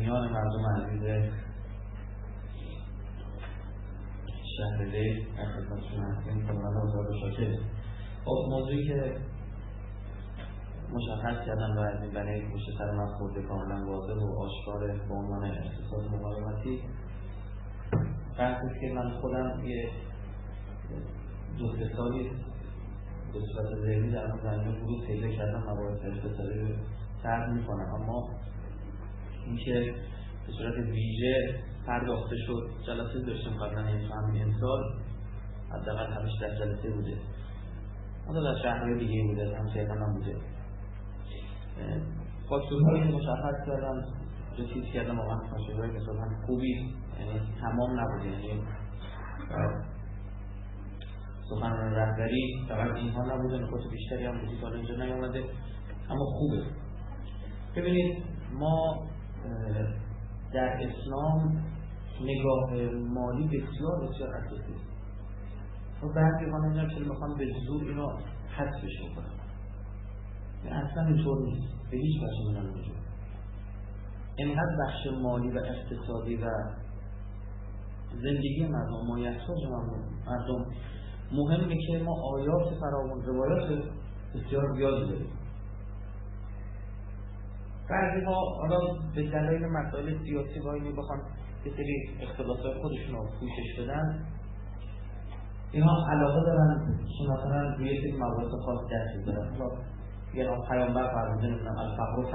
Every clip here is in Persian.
ایرانیان مردم عزیز شهر دی در خدمتشون هستیم. خداوند بزرگ شاکر. خب موضوعی که مشخص کردن و از این برای پشت سر من خورده کاملا واضح و آشکار به عنوان اقتصاد مقاومتی بحثی که من خودم یه 2-3 سالی به صورت ذهنی در اون زمینه ورود پیدا کردم، مباحث اقتصادی رو طرح میکنم، اما اینکه به صورت ویژه پرداخته شد جلسه داشتیم قبلا همین امسال حداقل 8 جلسه بوده، اون در شهرهای دیگه بوده، همچنین هم بوده. فاکتورهایی که مشخص کردم جو چیز کردم واقعا فاکتورهای نسبتاً خوبی، یعنی تمام نبوده، یعنی سخنران رهبری فقط اینها نبوده، نکات بیشتری هم بودی که حالا اینجا نیامده، اما خوبه. ببینید ما در اسلام نگاه مالی بسیار بسیار اساسی است و بعضی ها نمیدونم که میخوان به زور اینو حذفش بکنن، اصلا اینطور نیست، به هیچ وجه میدونم اینجور. اینقدر بخش مالی و اقتصادی و زندگی مردم مایحتاج مردم مهمه که ما آیات فراوان، روایات بسیار زیادی داریم. بعضی ها حالا به دلایل مسائل سیاسی و اینو بخوان یه سری اختلافات خودشون رو پوشش بدن، اینها علاقه دارن که مثلا روی سری مباحث خاص دست بزنن. یه نام پیامبر فرموده نمیدونم الفقر و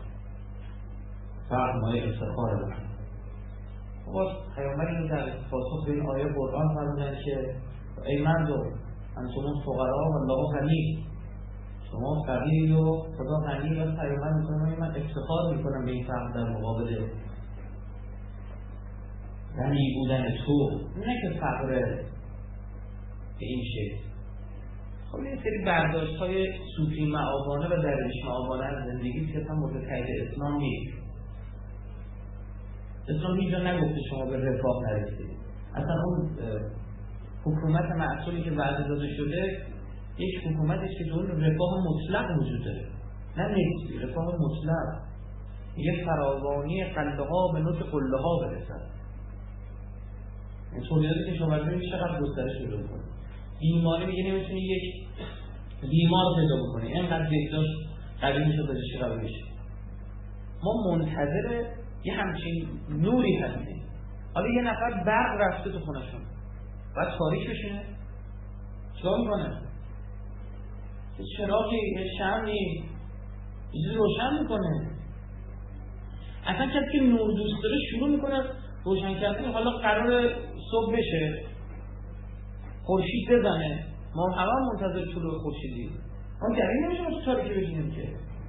فقر مایه افتخار بود. باز پیامبر اینو در پاسخ به این آیه قرآن فرمودن که ای مردم انتم فقرا و الله غنی، شما فقیری و خدا غنی. و پیامبر میگه من افتخار میکنم به این فقر در مقابل غنی بودن تو، نه که فقر به این شکل. خب یه سری برداشت‌های صوفی معابانه و درویش معابانه از زندگی که اصلا مورد تایید اسلام نیست. اسلام هیچ جا نگفته شما به رفاه نرسید. اصلا اون حکومت معصومی که وعده داده شده یک حکومتی است که اون رفاه مطلق وجود داره، نه نیستی، رفاه مطلق. یه فراوانی قله‌ها به نوع قله‌ها برسد. این تولیداتی که شما ببینید چقدر گسترش پیدا می‌کنه. بیماری میگه نمیتونی یک بیمار پیدا بکنی، اینقدر بهداشت قوی میشه پزشکی قوی میشه. ما منتظر یه همچین نوری هستیم. حالا یه نفر برق رفته تو خونه‌شون، باید تاریک بشینه؟ چیکار میکنه؟ یه چراغی، یه شمعی چیزی روشن میکنه. اصلا کسی که نور دوست داره شروع میکنه روشن کردن. حالا قرار صبح بشه، خورشید بزنه، ما همه منتظر طلوع خورشیدی. ما گری نمیشیم تو تاریکی بشینیم که.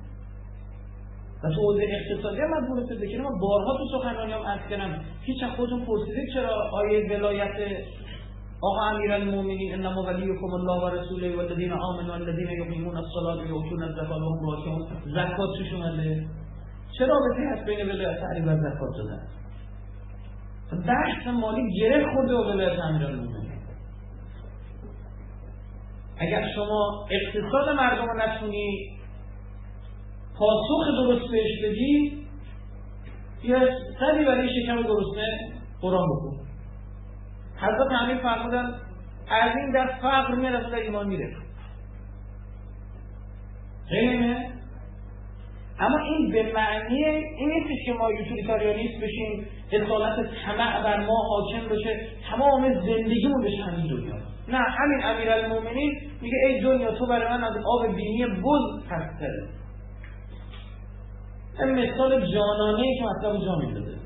و تو حوزه اقتصادی هم از مورد بکنیم. ما بارها تو سخنرانی هم عرض کردم، هیچ از خودتون پرسیدید چرا آیه ولایت آقا امیرالمومنین انما ولیکم الله و رسوله والذین آمنوا الذین یقیمون الصلاة و یؤتون الزکاة و هم راکعون، زکات توش اومده؟ چرا رابطه هست بین ولایت علی و زکات دادن؟ بحث مالی گره خورده و ولایت امیرالمومنین. اگر شما اقتصاد مردم رو نتونی پاسخ درست بهش بدی، یا سری برای شکم گرسنه قرآن بکن. حضرت امیر فرمودن از این دست فقر میره تا ایمان میره. غیره. اما این به معنی این نیست که ما یوتیلیتاریانیست بشیم، اصالت طمع بر ما حاکم بشه، تمام زندگیمون بشه همین دنیا. نه، همین امیرالمومنین میگه ای دنیا تو برای من از آب بینی بز پستره. این مثال جانانه‌ای که مطلب جا میداده.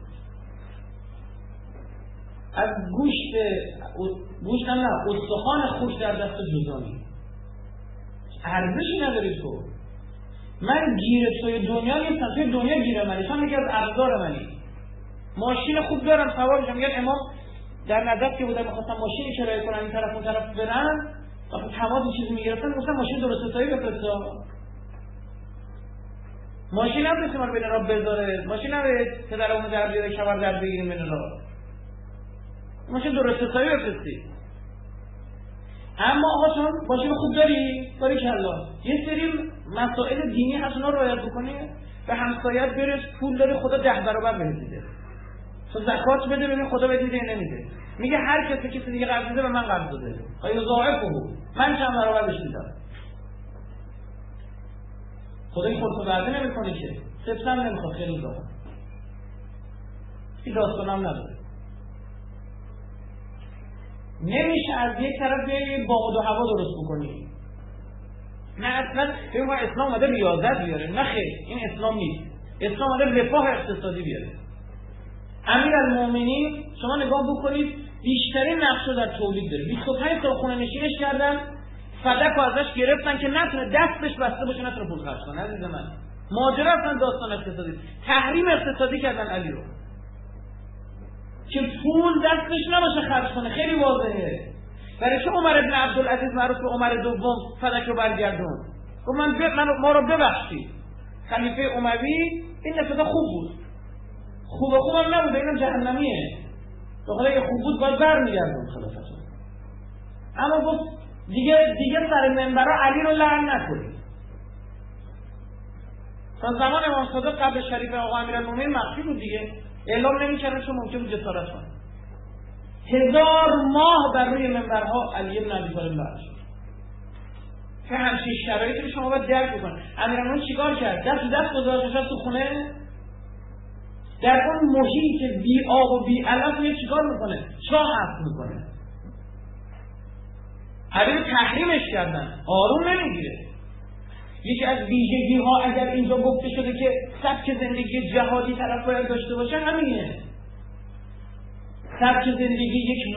از گوشت هم نه، استخوان خوش در دست جزامی. ارزشی نداری تو. من گیر توی دنیا نیستم، توی دنیا گیر منی، تو هم یکی از ابزار منی. ماشین خوب دارم سوارشم. میگن امام در نظر که بودن میخواستم ماشینی کرایه کنم این طرف اون طرف برن، وقتی تماس چیزی میگرفتن گفتم ماشین درست حسابی بفرستا. ماشین نبرسه ما رو بین راه بذاره، ماشین نبرسه پدرمون در بیاره کمر در بگیریم بین راه، ماشین درست حسابی بفرستی. اما آقا چون ماشین خوب داری کلا یه سری مسائل دینی هست اونا رعایت بکنی. به همسایت برس، پول داری خدا 10 برابر بهت میده. تو زکات بده ببین خدا بهت میده نمیده. میگه هر کسی دیگه قرض میده به من قرض بده. آیا ضاعف بود؟ من چند برابر بهش میدم. خدای خودت وعده نمیکنه که. صفتا نمیخواد خیلی راحت. این داستانم نداره. نمیشه از یک طرف بیای باد و هوا درست بکنی. نه اصلا بگم اسلام اومده ریاضت بیاره. نه خیر، این اسلام نیست. اسلام اومده رفاه اقتصادی بیاره. امیرالمومنین شما نگاه بکنید بیشترین نقش رو در تولید داره. 25 سال خونه نشینش کردن، فدک رو ازش گرفتن که نتونه دستش بسته باشه، نتونه پول خرج کنه. عزیز من ماجرا اصلا داستان اقتصادی. تحریم اقتصادی کردن علی رو که پول دستش نباشه خرج کنه. خیلی واضحه. برای چه عمر ابن عبدالعزیز معروف به عمر دوم فدک رو برگردون؟ گفت ما رو ببخشید. خلیفه اموی این نسبتا خوب بود. خوبم نبود، اینم جهنمیه. بخاطر اگه خوب بود باید برمیگردون خلافتون. اما گفت دیگه سر منبرها علی رو لعن نکنید. تا زمان امام صادق قبل شریف آقا امیرالمومنین مخفی بود دیگه. اعلام نمی‌کردن چون ممکن بود جسارت کنه. 1000 ماه بر روی منبرها علی بن ابی طالب لعن شد. که همچین شرایطی رو شما باید درک بکنید. امیرالمومنین چیکار کرد؟ دست گذاشت تو خونه، در اون محیط بی آب و بی علف یه چیکار میکنه؟ چاه حفظ میکنه. علی رو تحریمش کردن، آروم نمیگیره. یکی از ویژگی ها اگر اینجا گفته شده که سبک زندگی جهادی طرف باید داشته باشه همینه. سبک زندگی یک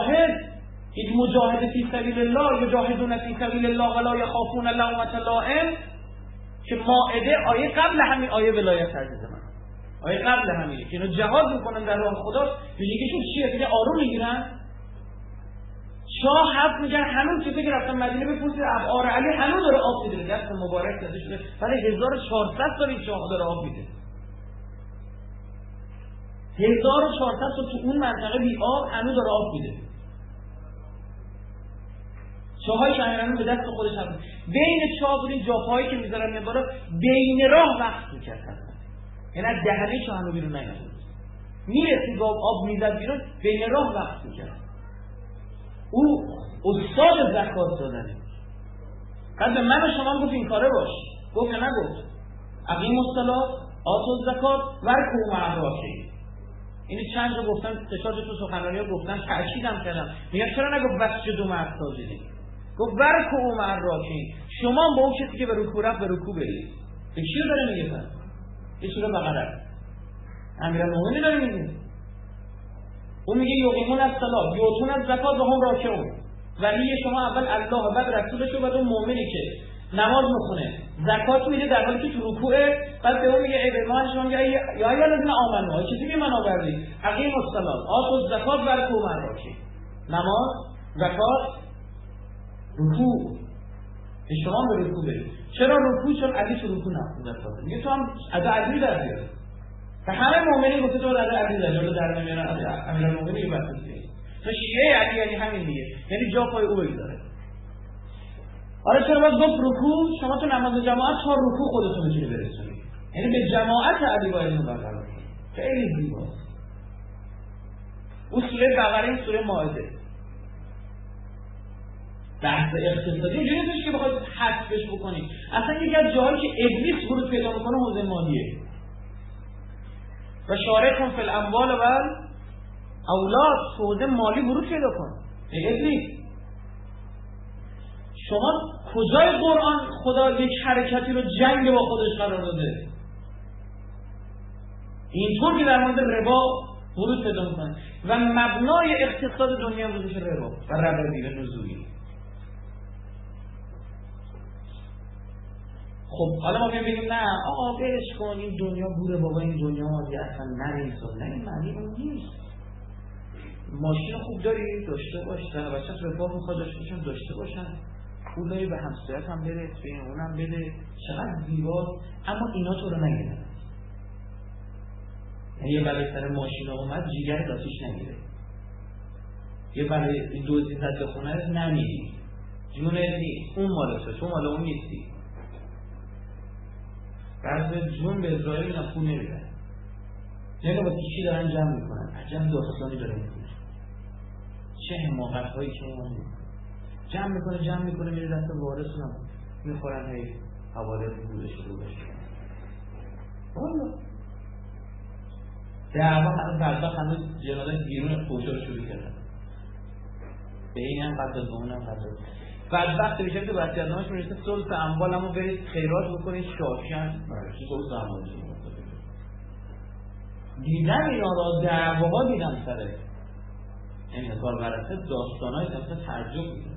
مجاهد فی سبیل الله، یجاهدون فی سبیل الله ولا یخافون لومة لائم، که مائده آیه قبل همین آیه ولایت عزیز من، آیه قبل همینه که اینو جهاد میکنن در راه خدا. ویژگیشون چیه؟ دیگه آروم میگیرن، شاه حرف میگن. هنوز کسی که رفتن مدینه بپرسید ابعار علی هنوز داره آب میده، دست مبارک زده شده، ولی 1400 سال این شاه داره آب میده. 1400 سال تو اون منطقه بی آب هنوز داره آب میده. چاهای شاهرانو به دست خودش هست. بین چاه بودین جاپایی که میذارن میباره بین راه وقت میکردن، یعنی از دهنه چاه هنو بیرون نگرد میرسید با آب میزد بیرون، بین راه وقت میکرد. او استاد زکات دادنه. قد به من و شما گفت این کاره باش، گفت یا نگفت؟ اقیم الصلاة آتوا الزکات وارکعوا مع الراکعین. اینو چند جا گفتن، تشاج تو سخنرانی‌ها گفتن، تأکیدم کردم. میگم چرا نگفت واسجدوا مع الساجدین؟ گفت وارکعوا مع الراکعین. شما با اون کسی که به رکوع رفت به رکوع برید. به کی داره میگه پس؟ یه سوره بقره. امیرالمومنین داره میگه. اون میگه یقیمون الصلاة یؤتون الزکات و هم راکعون. ولی شما اول الله بعد رسولش و بعد اون مؤمنی که نماز میخونه زکات میده در حالی که تو رکوعه، بعد به اون میگه ای به ما شما میگه یا الذین آمنوا، چیزی که من آوردی اقیموا الصلاة آتوا الزکات وارکعوا مع الراکعین. نماز، زکات، رکوع. شما به رکوع برید. چرا رکوع؟ چون علی تو رکوع نماز زکات میگه. تو هم از علی در بیار. و همه مؤمنین گفته تو از علی در جلو در نمیارن. امیرالمومنین یه بحثی تو شیعه علی یعنی همین دیگه، یعنی جا پای او بگذاره. آره چرا باید گفت رکوع؟ شما تو نماز جماعت تا رکوع خودتون میتونی برسونید، یعنی به جماعت علی باید اینو بقرار کنید. خیلی زیباست. اون سوره بقره، این سوره مائده. بحث اقتصادی اینجوری نیست که بخواید حذفش بکنید. اصلا یکی از جاهایی که ابلیس ورود پیدا میکنه حوزه مالیه. و شارکون فی الاموال و اولاد، حوزه مالی ورود پیدا کن. ای ابلیس، شما کجای قرآن خدا یک حرکتی رو جنگ با خودش قرار داده؟ اینطور که در مورد ربا ورود پیدا میکنه و مبنای اقتصاد دنیا بودش ربا و ربوی و نزولی. خب حالا ما بگیم نه آقا برش کن، این دنیا بوره بابا، این دنیا مادی اصلا نریسون. نه، این معنی اون نیست. ماشین خوب داری داشته باش، زن و بچه‌ت رفاه میخواد داشته باشن، پول داری به همسایت هم بده، به اونم بده، چقدر زیباست. اما اینا تو رو نگیرن. یعنی یه بلای سر ماشین اومد جیگر داتیش نگیره، یه بلای دوزی زد به خونه نمیری، جونه نیست، اون مال تو مال اون نیستی. بعضی جون به اسرائیل میدن پول نمیدن، یعنی با چی دارن جمع میکنن؟ عجب داستانی داره میکنه، چه حماقت هایی که ما میکنه جمع میکنه میره دست وارثون هم میخورن، هی حواله رو بشه والا دعوا هنوز بدبخت هنوز جنازه بیرون فوشا رو شروع کردن، به این هم قدر اون هم قدر بدبخت میشه که وصیت‌نامه‌اش میرسه ثلث اموالمو برید خیرات بکنید شاشن ثلث اموالش دیدم اینا را دعواها دیدم سره این کار برسه داستانای مثلا تعجب میکنه.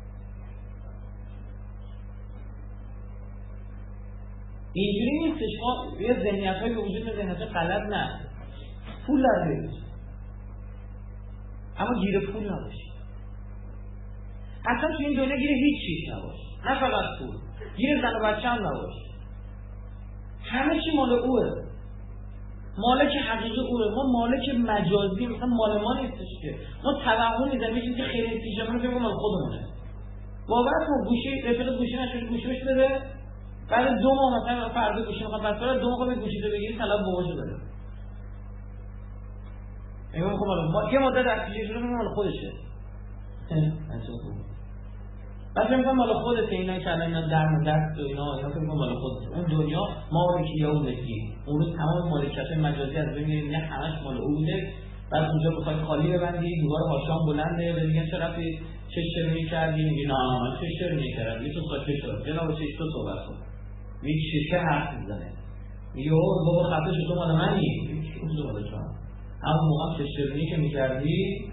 اینجوری نیستش ما یه ذهنیت‌های به وجود میاد، ذهنیت غلط نه، پول در بیارید اما گیر پول نباشید، اصلا تو این دنیا گیر هیچ چیز نباش، نه فقط پول، گیر زن و بچه هم نباش، همه چی مال اوه، مالک حقیقی اوه، ما مالک مجازی مثلا مال ما نیستش که ما توهم میزنیم میگیم که خیلی پیژامه فکر مال خودمونه، واقعا ما گوشی رفیق گوشی نشد گوشی بهش بده، بعد 2 ماه مثلا فردا گوشی میخوام پس بعد 2 ماه گوشی رو بگیری طلب باباشو بده، اینا میگم ما یه مدت از چیزی رو مال خودشه بعد میگم مال خودته، اینا که الان اینا در دست و اینا فکر کنم مال خودشه، اون دنیا مالکیه اون دیگه، اون روز تمام مالکیت مجازی از بین میره، نه همش مال اون بوده، بعد اونجا بخوای خالی ببندی دیوار هاشام بلنده و میگن چرا رفتی چه شرمی کردی؟ میگی نه من چه شرمی کردم، یه تو خاطر شد جناب چه تو صحبت کن، میگی شرکه حرف میزنه، میگه اوه بابا خفه شو تو مال منی، میگی اون مال تو همون موقع چه شرمی که میکردی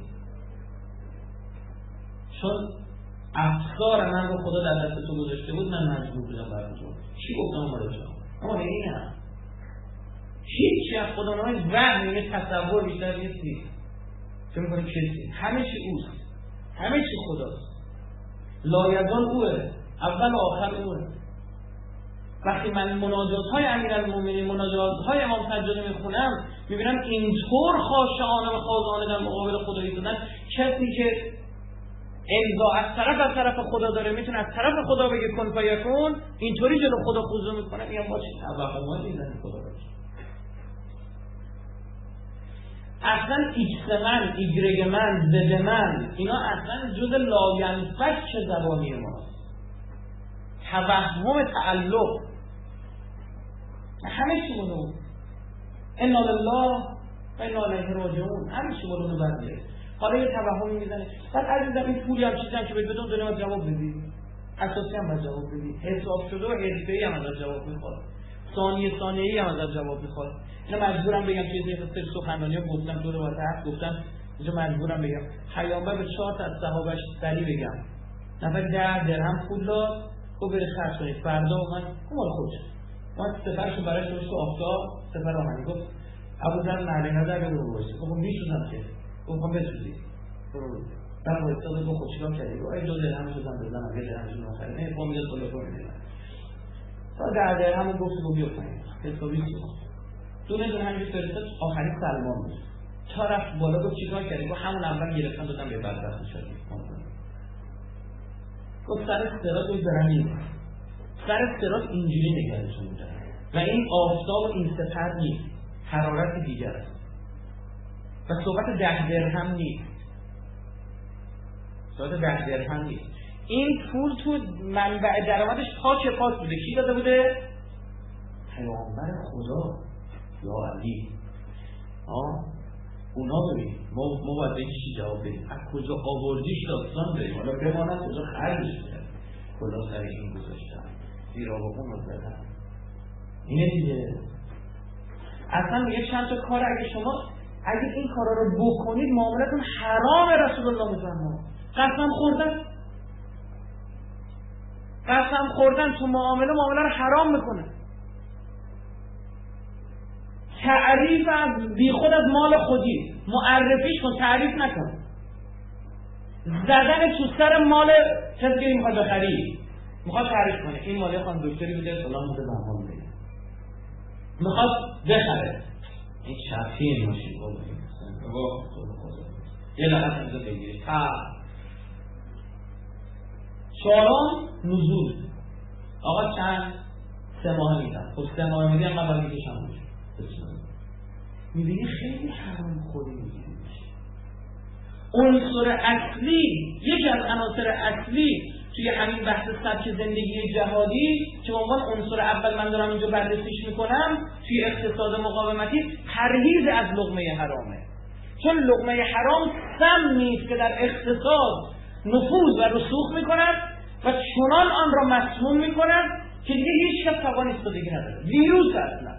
چون افکار من رو خدا در دست تو گذاشته بود من مجبور بودم برای تو چی گفتم مال تو، اما نگیم هیچی از خدا نمایی وهم یه تصور بیشتر نیستی، چه میکنی کسی همه چی اوست، همه چی خداست، لایزال اوه، اول و آخر اوه. وقتی من مناجات های امیرالمومنین مناجات های امام سجاده میخونم میبینم اینطور خاشعانه و خاضعانه در مقابل خدا ایستادن، کسی که امضا از طرف خدا داره میتونه از طرف خدا بگه کن فیکون، اینطوری جلو خدا خضوع میکنه، میگم ما چه توهماتی میزنیم خدا رو. اصلا ایکس من، ایگرگ من، زد من، اینا اصلا جز لاینفک چه زبانی ماست، توهم تعلق همه چی مونو انا لله و انا الیه راجعون، همه چی مونو بنده. حالا یه توهمی میزنه بعد عزیزم این پولی هم چیزی هم که بدون دنیا باید جواب بدی، اساسی هم باید جواب بدی، حساب شده و حرفه‌ای هم ازت جواب میخواد، ثانیه‌ای هم ازت جواب میخواد. اینا مجبورم بگم توی یه سری سخنرانی گفتم تو رو واسه گفتم اینجا مجبورم بگم پیامبر به 4 تا از صحابه‌اش سری بگم نفر 10 درهم پول داد گفت برید خرج کنید، فردا اومد مال خودش ما سفرشو براش درست آفتاب سفر آهنی گفت ابوذر معلی نظر رو بروش گفت میسوزم که گفتم بسوزی برو بعد وایساد گفت خودشون کردی گفت ای 2 درهم بزنم یه درهم آخر نه فهمید تلفن میدن تا 10 درهم گفت رو بیافتن حسابی دونه همینجور فرستاد آخری سلمان بود تا رفت بالا گفت چیکار کردی؟ گفت همون اول گرفتم دادم به بدبخت شدی. گفت سر استراد روی برمی سر استراد اینجوری نگرشون بودن و این آفتاب و این سپر نیست، حرارت دیگر است و صحبت 10 درهم نیست، صحبت 10 درهم نیست. این پول تو منبع درآمدش تا چه پاس بوده؟ کی داده بوده؟ پیامبر خدا یا علی. اونا ببین ما باید به چی جواب بدیم؟ از کجا آوردیش داستان داریم، حالا بماند کجا خرجش کنیم، کلا سر این گذاشتن زیرا با اون رو زدن. اینه دیگه. اصلا میگه چند تا کار اگه شما این کارا رو بکنید معاملتون حرام. رسول الله میفرماد قسم خوردن تو معامله رو حرام میکنه. تعریف از بی خود از مال خودی، معرفیش کن، تعریف نکن. زدن تو سر مال کسی که میخواد بخری، میخواد تعریف کنه این مال خانم دکتری بوده فلان بوده بهمان بوده، میخواد بخره این شفیه ماشین بابا یه لغت اینجا بگیرید. چهارم نزول. آقا چند 3 ماه میدن. خب 3 ماه میدن قبل میکشم بود. میبینی خیلی حرام خوری میگیری. عنصر اصلی، یکی از عناصر اصلی توی همین بحث سبک زندگی جهادی که به عنوان عنصر اول من دارم اینجا بررسیش میکنم توی اقتصاد مقاومتی، پرهیز از لقمه حرامه. چون لقمه حرام سم نیست که در اقتصاد نفوذ و رسوخ میکند و چنان آن را مسموم میکند که دیگه هیچ کس توان ایستادگی نداره. ویروس اصلا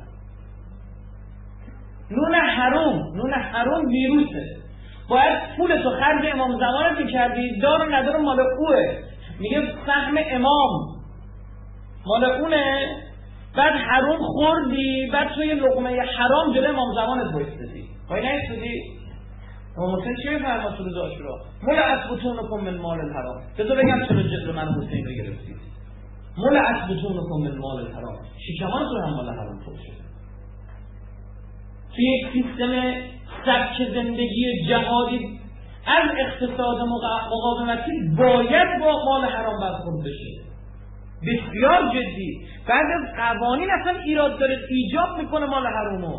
نون حرام ویروسه. باید پولتو خرج امام زمانت میکردی، دار و ندار مال اوه، میگه سهم امام مال اونه، بعد حرام خوردی، بعد توی لقمه حرام جلوی امام زمانت بایستدی. خواهی نیستدی؟ امام حسین چه فرماد تو روز عاشورا؟ ملأت بطونکم من مال الحرام. بذار بگم چرا جلو من حسین رو گرفتید. ملأت بطونکم من مال الحرام، شکمانتون هم مال حرام پر شده. توی یک سیستم سبک زندگی جهادی از اقتصاد مقاومتی باید با مال حرام برخورد بشه، بسیار جدی. بعد از قوانین اصلا ایراد داره، ایجاب میکنه مال حرامو.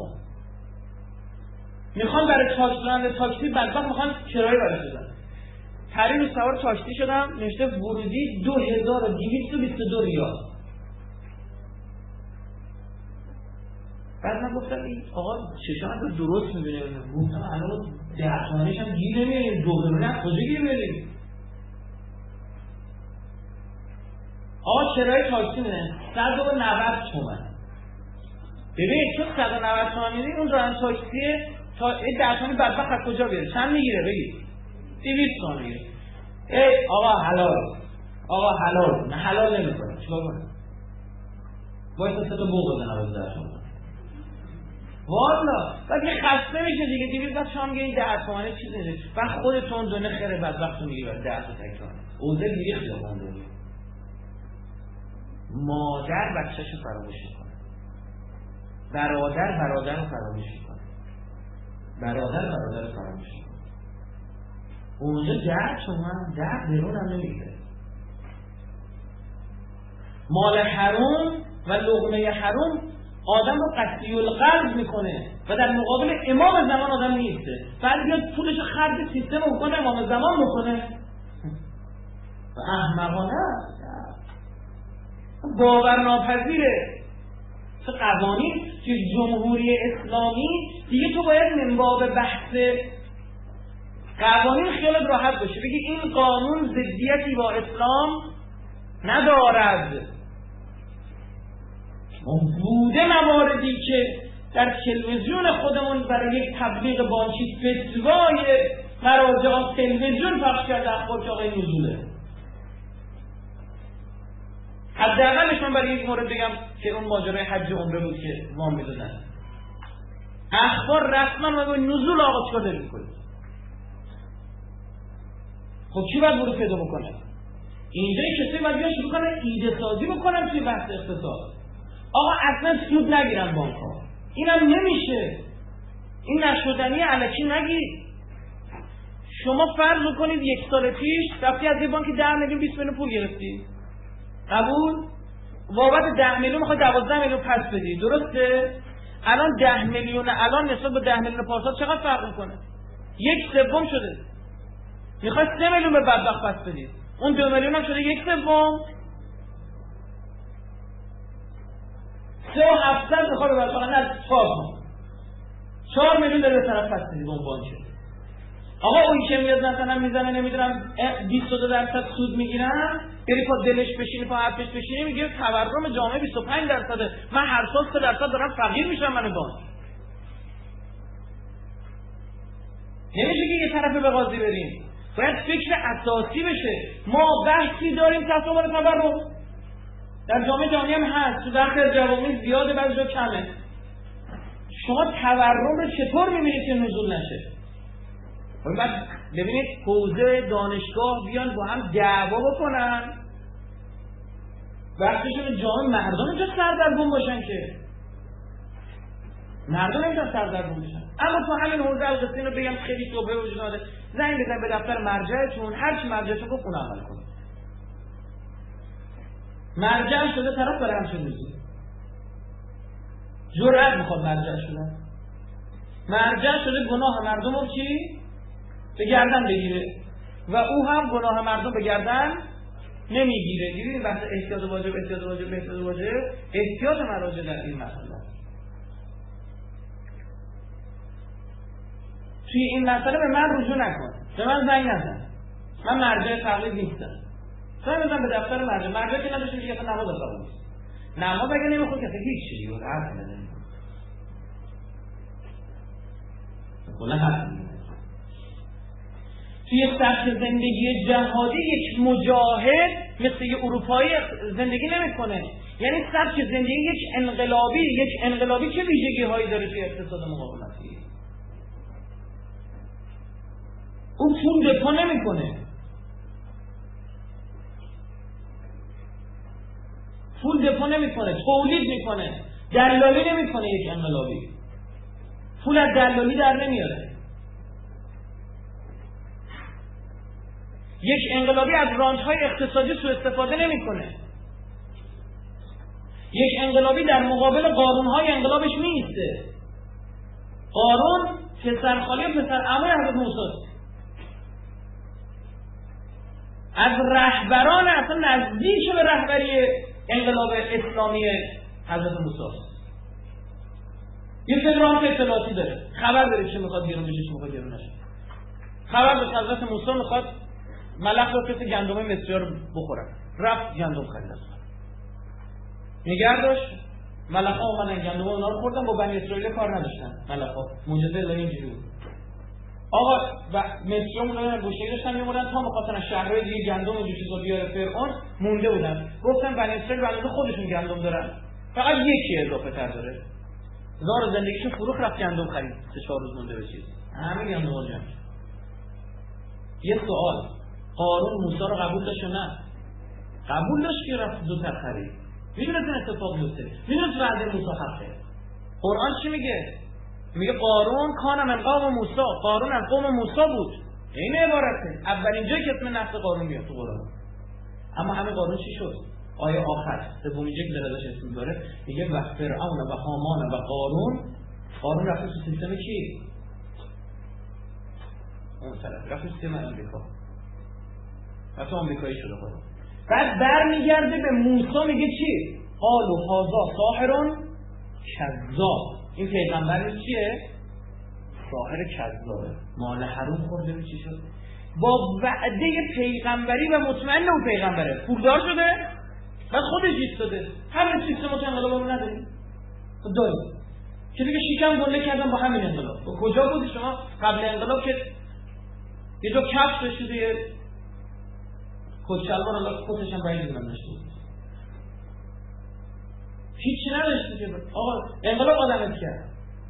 میخوان برای تاکسی بدبخت میخوان کرایه برای شدن. پری رو سوار تاکسی شدم، نوشته ورودی 2222 ریال. بعد من گفتم این آقا چشمان رو درست میبینه، گفتم الان 10 تومنش هم گیر نمیاره، 2 قرونه از کجا گیر میاره؟ آقا کرایه تاکسی میدن 190 تومن. ببین چون 190 تومن میدی اون راننده تاکسیه تا این 10 تومن بدبخت از کجا بیاره؟ چند میگیره بگید؟ 200 تومن میگیره. ای آقا حلال نه حلال نمیکنه، چیکار کنه؟ باید 3 تا بوق بزنه از 10 تومن. والا بعد یه خسته میشه دیگه، 200 بعد شام میگه 10 تومنه چیزی نیست. بعد خودتون دونه خیره بدبختو میگیره 10 تا تک تومن. اوزه دیگه خیابون دنیا. مادر بچه‌شو فراموش میکنه. برادر رو فراموش میکنه. برادر رو فراموش میکنه. اونجا 10 تومن 10 درون هم نمیگیره. مال حرام و لقمه حرام آدم رو قطعی القلب میکنه و در مقابل امام زمان آدم نیسته. بعد بیاد پولش خرج سیستم رو کنه امام زمان میکنه و احمقانه باورناپذیره. چه قوانین که جمهوری اسلامی دیگه تو باید من باب بحث قوانین خیالت راحت باشه، بگی این قانون ضدیتی با اسلام ندارد. بوده مواردی که در تلویزیون خودمون برای یک تبلیغ بانکی فتوای مراجع تلویزیون پخش کرده اخبار که آقای نزوله. حداقلش من برای یک مورد بگم که اون ماجرای حج عمره بود که وام میدادن، اخبار رسما میگه نزول آقا چیکار داری میکنی؟ خب کی باید برو پیدا بکنه؟ اینجا کسی باید بیان شروع کنن ایده سازی بکنن توی بحث اقتصاد. آقا اصلا سود نگیرن بانک ها، اینم نمیشه، این نشدنی الکی نگیر. شما فرض کنید 1 سال پیش رفتی از یه بانک 10 میلیون 20 میلیون پول گرفتی، قبول؟ بابت 10 میلیون میخوای 12 میلیون پس بدی، درسته؟ الان 10 میلیون الان نسبت به 10 میلیون پارسال چقدر فرق میکنه؟ 1/3 شده. میخوای 3 میلیون به بدبخت پس بدی، اون 2 میلیون هم شده 1/3. 3,700 میخوای به بدبخت نه 4 میلیون داره به طرف پس بدی به اون بانک. آقا اون که میاد مثلا میزنه نمیدونم 22% سود میگیرن، بری پا دلش بشینی پا حرفش بشینی میگه تورم جامعه 25%، من هر سال 3% دارم فقیر میشم من بانک. نمیشه که یه طرف به قاضی بریم، باید فکر اساسی بشه. ما بحثی داریم تصاویر تورم در جامعه جهانی هم هست، تو برخی جوامع زیاده بعضی جا کمه. شما تورم رو چطور میبینید که نزول نشه؟ بعد ببینید حوزه دانشگاه بیان با هم دعوا بکنن، وقتشون جامعه مردم اینجا سردرگم باشن که مردم اینجا سردرگم باشن. اما تو همین حوزه القصه رو بگم خیلی صبح وجود داره، زنگ بزن به دفتر مرجعتون، هر چی مرجعتون گفت اون عمل کنید. مرجع شده طرف برای همچین روزی جرأت میخواد مرجع شدن. مرجع شده گناه مردم رو چی؟ به گردن بگیره و او هم گناه مردم به گردن نمیگیره. دیدین بحث احتیاط واجب احتیاط مراجع در این مسئله. توی این مسئله به من رجوع نکن، به من زنگ نزن، من مرجع تقلید نیستم. زنگ بزن به دفتر مرجع که نداشته میگه اصلا نماز قبول نیست. نماز اگه نمیخونه که هیچ چیزی رو حرف نمیزنه. کلا حرف نمیزنه. توی سبک زندگی جهادی یک مجاهد مثل یه اروپایی زندگی نمیکنه. یعنی سبک زندگی یک انقلابی چه ویژگی هایی داره توی اقتصاد مقاومتی؟ اون پول دفاع نمیکنه، تولید میکنه، دلالی نمیکنه. یک انقلابی پول از دلالی در نمیاره. یک انقلابی از رانت‌های اقتصادی سوء استفاده نمیکنه. یک انقلابی در مقابل قارون‌های انقلابش نیسته. قارون پسرخالی و پسرعموی حضرت موسی از رهبران اصلا نزدیک به رهبری انقلاب اسلامی حضرت موسی. یه تلگرام اطلاعاتی داره، خبر داره چه میخواد گرون بشه، چه میخواد گرون نشه. خبر داره حضرت موسی میخواد ملخ رو کسی گندم مصری‌ها رو بخورن. رفت گندم خرید از نگه داشت. ملخ ها اومدن گندم اونا رو خوردن، با بنی اسرائیل کار نداشتن. ملخ ها معجزه الهی اینجوری بود. آقا مصری‌ها موندن گوشه داشتن میموندن تا می‌خواستن شهرهای دیگه گندم و چیزا بیاره فرعون مونده بودن. گفتن بنی اسرائیل بنده خودشون گندم دارن، فقط یکی اضافه تر داره. زار زندگیشون فروخت رفت گندم خرید. 3-4 روز مونده بشه. همه گندم رو جمع. یه سوال، قارون موسی رو قبول داشت یا نه؟ قبول داشت که رفت زودتر خرید. میدونست این اتفاق میفته، میدونست وعده موسی حقه. قرآن چی میگه؟ میگه قارون کان من قوم موسی، قارون از قوم موسی بود. این عبارته. اولین جایی که اسم نفس قارون میاد تو قرآن. اما همه قارون چی شد؟ آیه آخر سومین جایی که ازش اسم میبره میگه و فرعون و هامان و قارون رفت تو سیستم کی؟ اون طرف رفت تو سیستم امریکا. رفت آمریکایی شده قارون. بعد برمیگرده به موسی میگه چی؟ قالوا هذا ساحر کذاب. این پیغمبر چیه؟ ساحر کذابه. مال حروم خورده به چی شد؟ با وعده پیغمبری و مطمئن اون پیغمبره پولدار شده و خودش ایستاده. همین سیستم رو انقلاب رو نداریم؟ داریم که دیگه شیکم گنده کردن با همین انقلاب. کجا بودی شما قبل انقلاب که یه جا کفش داشته دیگه کچلوار الله کتش هم باید دیدم داشته بود، هیچی نداشته که آقا انقلاب آدمت کرد.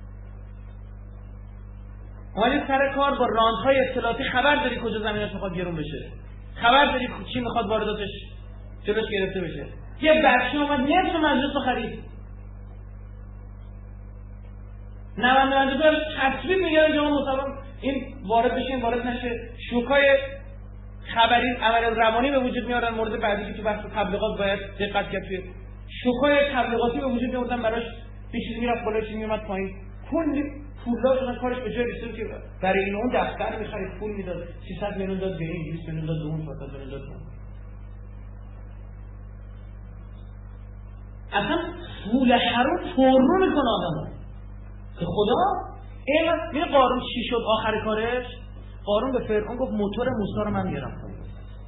اومدی سر کار با راندهای اطلاعاتی خبر داری کجا زمینش میخواد گرون بشه، خبر داری چی میخواد وارداتش جلوش گرفته بشه. یه بچه اومد نصف مجلس رو خرید. 90 دلار تصویب میگه که اون مسلمان این وارد بشه این وارد نشه. شوکای خبری عمل روانی به وجود میارن. مورد بعدی که تو بحث تبلیغات باید دقت کرد، شوکای تبلیغاتی به وجود میوردن براش یه چیزی میرفت بالا چیزی میومد پایین. کلی پولا شدن کارش به جای رسید که برای این اون دفتر میخرید پول میداد. 300 میلیون داد به این، 200 میلیون داد به اون، 400 میلیون داد. اصلا پول حرام پررو میکنه آدمو که خدا این قارون چی شد آخر کارش؟ قارون به فرعون گفت موتور موسی رو من میارم پایین.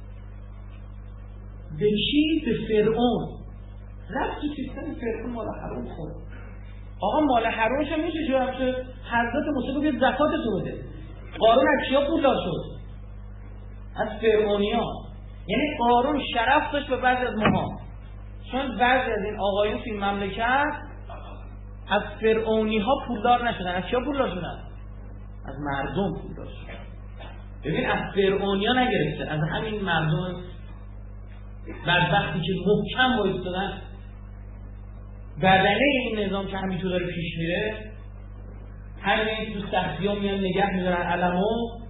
به چی؟ به فرعون. رفت تو سیستم فرعون مال حرام خورد. آقا مال حرامش هم میشه جواب شد. حضرت موسی بگه زکاتتو بده. قارون از کیا پولدار شد؟ از فرعونیا. یعنی قارون شرف داشت به بعضی از ماها، چون بعضی از این آقایون توی مملکت از فرعونی ها پولدار نشدن. از کیا پولدار شدن؟ از مردم پولدار شدن. ببین از فرعونی ها نگرفته، از همین مردم بدبختی که محکم بایستادن بدنه این نظام که همینطور داره پیش میره. همین تو سختی ها میان نگه میدارن علمو.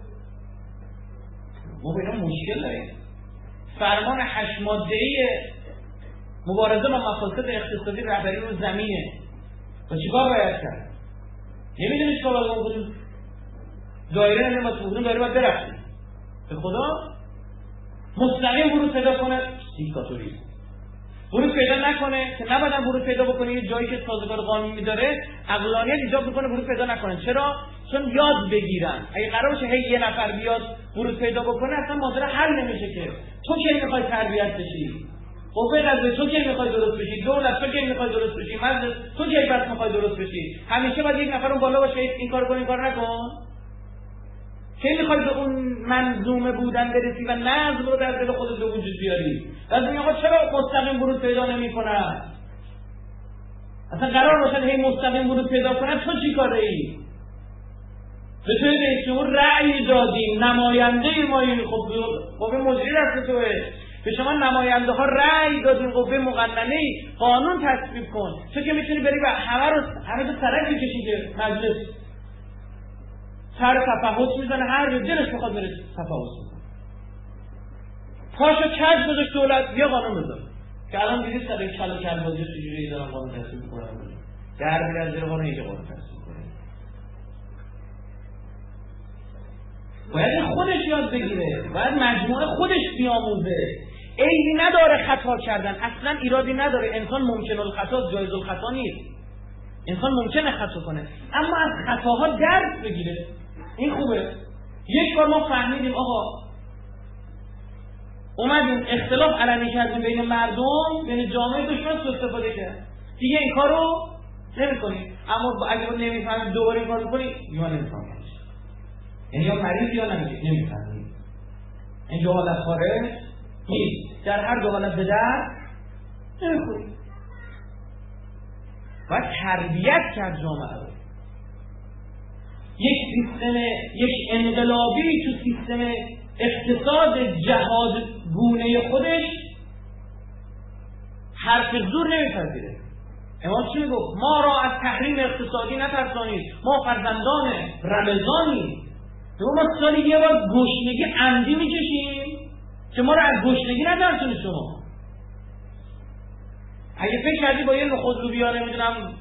ما به اینا مشکل داریم. فرمان 8 ماده‌ای مبارزه با مفاسد اقتصادی رهبری رو زمینه. و چیکار باید کرد؟ نمیدونی چیکار باید کنید؟ دایره نمیدونی باید بودن، دایره باید برخشید به خدا مستقیم ورود پیدا کنه دیکتاتوری، ورود پیدا نکنه که نباید ورود پیدا بکنه. یه جایی که سازگار قانونی داره عقلانیت ایجاب میکنه ورود پیدا نکنه. چرا؟ چون یاد بگیرن. اگه قرار باشه هی یه نفر بیاد ورود پیدا بکنه اصلا ماجرا حل نمیشه. که تو کی میخوای تربیت بشی؟ قوه قضاییه تو کی میخوای درست بشی؟ دولت تو کی میخوای درست بشی؟ مجلس تو کی بس میخوای درست بشی؟ همیشه باید یک نفر اون بالا باشه این کارو کن این کارو نکن. کی میخوای به اون منظومه بودن برسی و نظم رو در دل خودت به وجود بیاری؟ بعد میگه آقا چرا مستقیم ورود پیدا نمیکنه؟ اصلا قرار باشه هی مستقیم ورود پیدا کنه، تو چی کاره ای؟ به توی رئیس جمهور رأی دادیم، نماینده ما این قوه مجری دست توه، به شما نماینده ها رأی دادیم، قوه مقننه قانون تصویب کن. تو که میتونی بری و همه رو سرک بکشی که مجلس سر تفحص میزنه، هر جا دلش میخواد بره تفحص میزنه. پاشو کج گذاشت دولت بیا قانون بذار که الان دیدید سر کل بازی چجوری دارن قانون تصویب میکنن، در میره از زیر قانون اینجا قانون تصویب کنه. باید خودش یاد بگیره، باید مجموعه خودش بیاموزه. عیبی نداره خطا کردن، اصلا ایرادی نداره. انسان ممکن الخطا جایز الخطا نیست، انسان ممکنه خطا کنه، اما از خطاها درس بگیره. این خوبه. یک بار ما فهمیدیم آقا اومدیم اختلاف علنی کردیم بین مردم، بین جامعه دشمن سوء استفاده کرد، دیگه این کارو نمی‌کنیم. اما اگه نمی‌فهمید دوباره این کارو کنی یا نمی‌فهمید، یعنی یا مریض یا نمی‌فهمید. این جهالت خارج نیست، در هر دو حالت به درد نمی‌خوری. باید تربیت کرد جامعه رو. یک انقلابی تو سیستم اقتصاد جهاد گونه خودش حرف زور نمیپذیره. امام چی میگفت؟ ما را از تحریم اقتصادی نترسانید، ما فرزندان رمضانیم. ما سالی یه بار گشنگی عمدی میکشیم که ما را از گشنگی نترسونید. شما اگه فکر کردی با یه نخودروبیا نمیدونم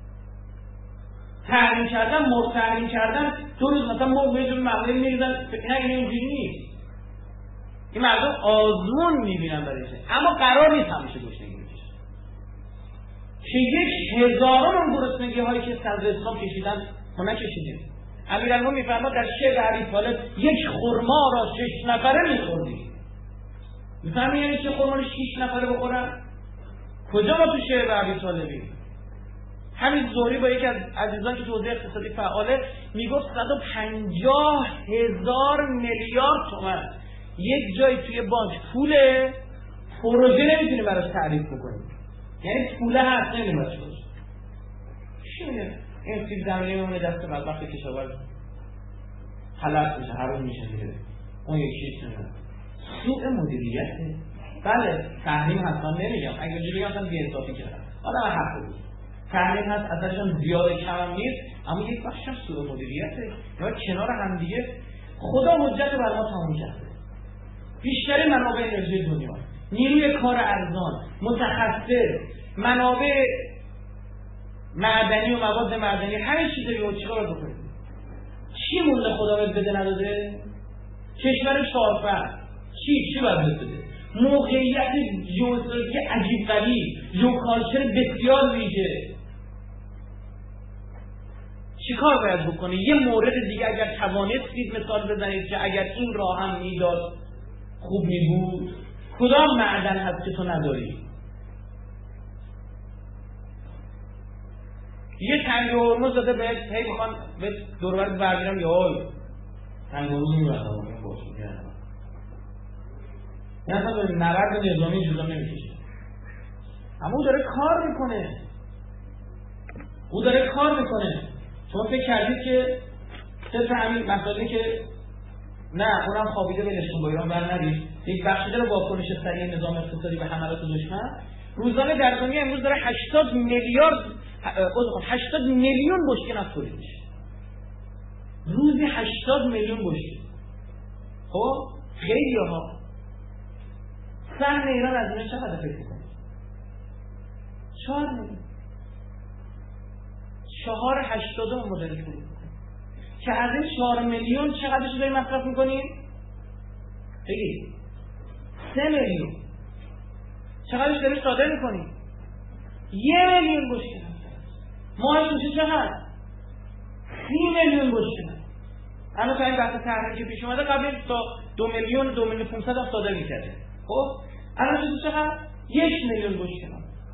تحریم کردن، مرغ تحریم کردن، 2 روز مثلا مرغ یه جور مغزی میریزن، فکر نکنید اینجوری نیست. این مردم آزمون میبینن برایش، اما قرار نیست همیشه گشنگی بکشن. که 1000 گرسنگی هایی که صدر اسلام کشیدن ما نکشیدیم. امیرالمومنین میفرماد در شعر ابی طالب یک خرما را 6 نفره میخوردیم. میفهمی یعنی چه خرما رو 6 نفره بخورن؟ کجا ما تو شعر ابی طالبی؟ همین زهری با یکی از عزیزان که تو حوزه اقتصادی فعاله میگفت 150,000 میلیارد تومان یک جای توی بانک پوله، پروژه نمیتونی براش تعریف بکنی. یعنی پوله هست نمیدونی باشه. چی میگه؟ این سیب زمینی میمونه دست بدبخت کشاورز، حلق میشه، حروم میشه میره. اون یکیش نه. سوء مدیریته. بله تحریم هستن نمیگم، اگه جوری بگم اصلا بی‌انصافی کردم. آدم حق بود. تحریم هست ازشون زیاد کم نیست، اما یک بخشش سوء مدیریته. یا کنار هم دیگه خدا حجت بر ما تمام کرده. بیشترین منابع انرژی دنیا، نیروی کار ارزان، متخصص، منابع معدنی و مواد معدنی، همه چیز رو چیکار بکنید؟ چی مونده خدا بهت بده نداده؟ کشور 4 فصل چی باید بده؟ موقعیت ژئوپلیتیک عجیب غریب، ژئوکالچر بسیار ویژه. چیکار باید بکنی؟ یه مورد دیگه اگر توانستید مثال بزنید که اگر این راه هم میداد خوب میبود، کدام معدن هست که تو نداری؟ یه تنگ هرمز داده بهت، هی میخوان به دوربرت برگیرم یا تنگ هرمز میبردم باشه یه اصلا به نبرد نظامی جدا نمیکشه، اما او داره کار میکنه. شما فکر کردید که صرف همین مسئله که نه اونم خوابیده بلشون با ایران بر ندید، یک بخشی داره واکنش سریع نظام اقتصادی به حملات دشمن. روزانه در دنیا امروز داره 80 میلیون بشکه نفت تولید میشه. روزی 80 میلیون بشکه. خب خیلی ها. سهم ایران از این چقدر فکر میکنید؟ 4 میلیون. 4.80 مدل پول که از این 4 میلیون چقدرش داری مصرف میکنیم؟ بگید 3 میلیون چقدرش داری صادر میکنیم؟ 1 میلیون بشکه ماهش میشه چقدر؟ 30 میلیون بشکه. الان تا این بحث تحریمی که پیش اومده قبل تا 2 میلیون 2,500,000 هم صادر میکرده. خب الان شده چقدر؟ 1 میلیون بشکه.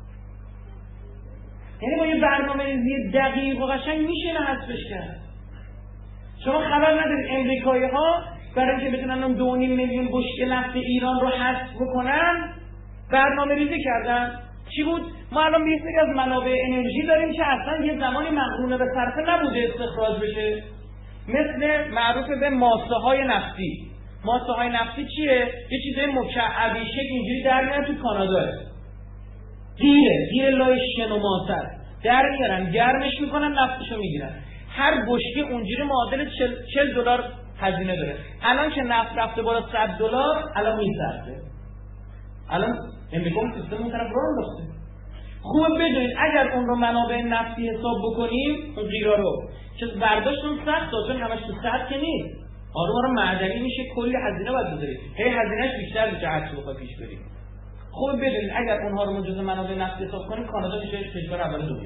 یعنی با یه برنامه‌ریزی دقیق و قشنگ میشه حذفش کرد. شما خبر ندارید امریکایی‌ها برای اینکه بتونن اون 2.5 میلیون بشکه نفت ایران رو حذف بکنن برنامه‌ریزی کردن. چی بود؟ ما الان یه سری از منابع انرژی داریم که اصلا یه زمانی مقرونه به صرفه نبوده استخراج بشه. مثل معروف به ماسه‌های نفتی. ماسه‌های نفتی چیه؟ یه چیزای مکعبی شکل اینجوری در میاد تو کانادا. گیر لای شن و ماسه در میارن، گرمش میکنن، نفتشو میگیرن. هر بشکه اونجوری معادل $40 هزینه داره. الان که نفت رفته بالا $100 الان میصرفه. الان امریکا سیستم اون طرف راه انداخته. خوبه بدونید اگر اون رو منابع نفتی حساب بکنیم اون غیرا رو که برداشتون سخته چون همش تو سطح که نیست. آروم معدنی میشه، کلی هزینه باید بذارید. هی هزینه‌اش بیشتر میشه هر چی بخواد پیش بریم. خوب بدونید اگر اونها رو جزء منابع نفتی حساب کنیم کانادا میشه کشور اول دنیا.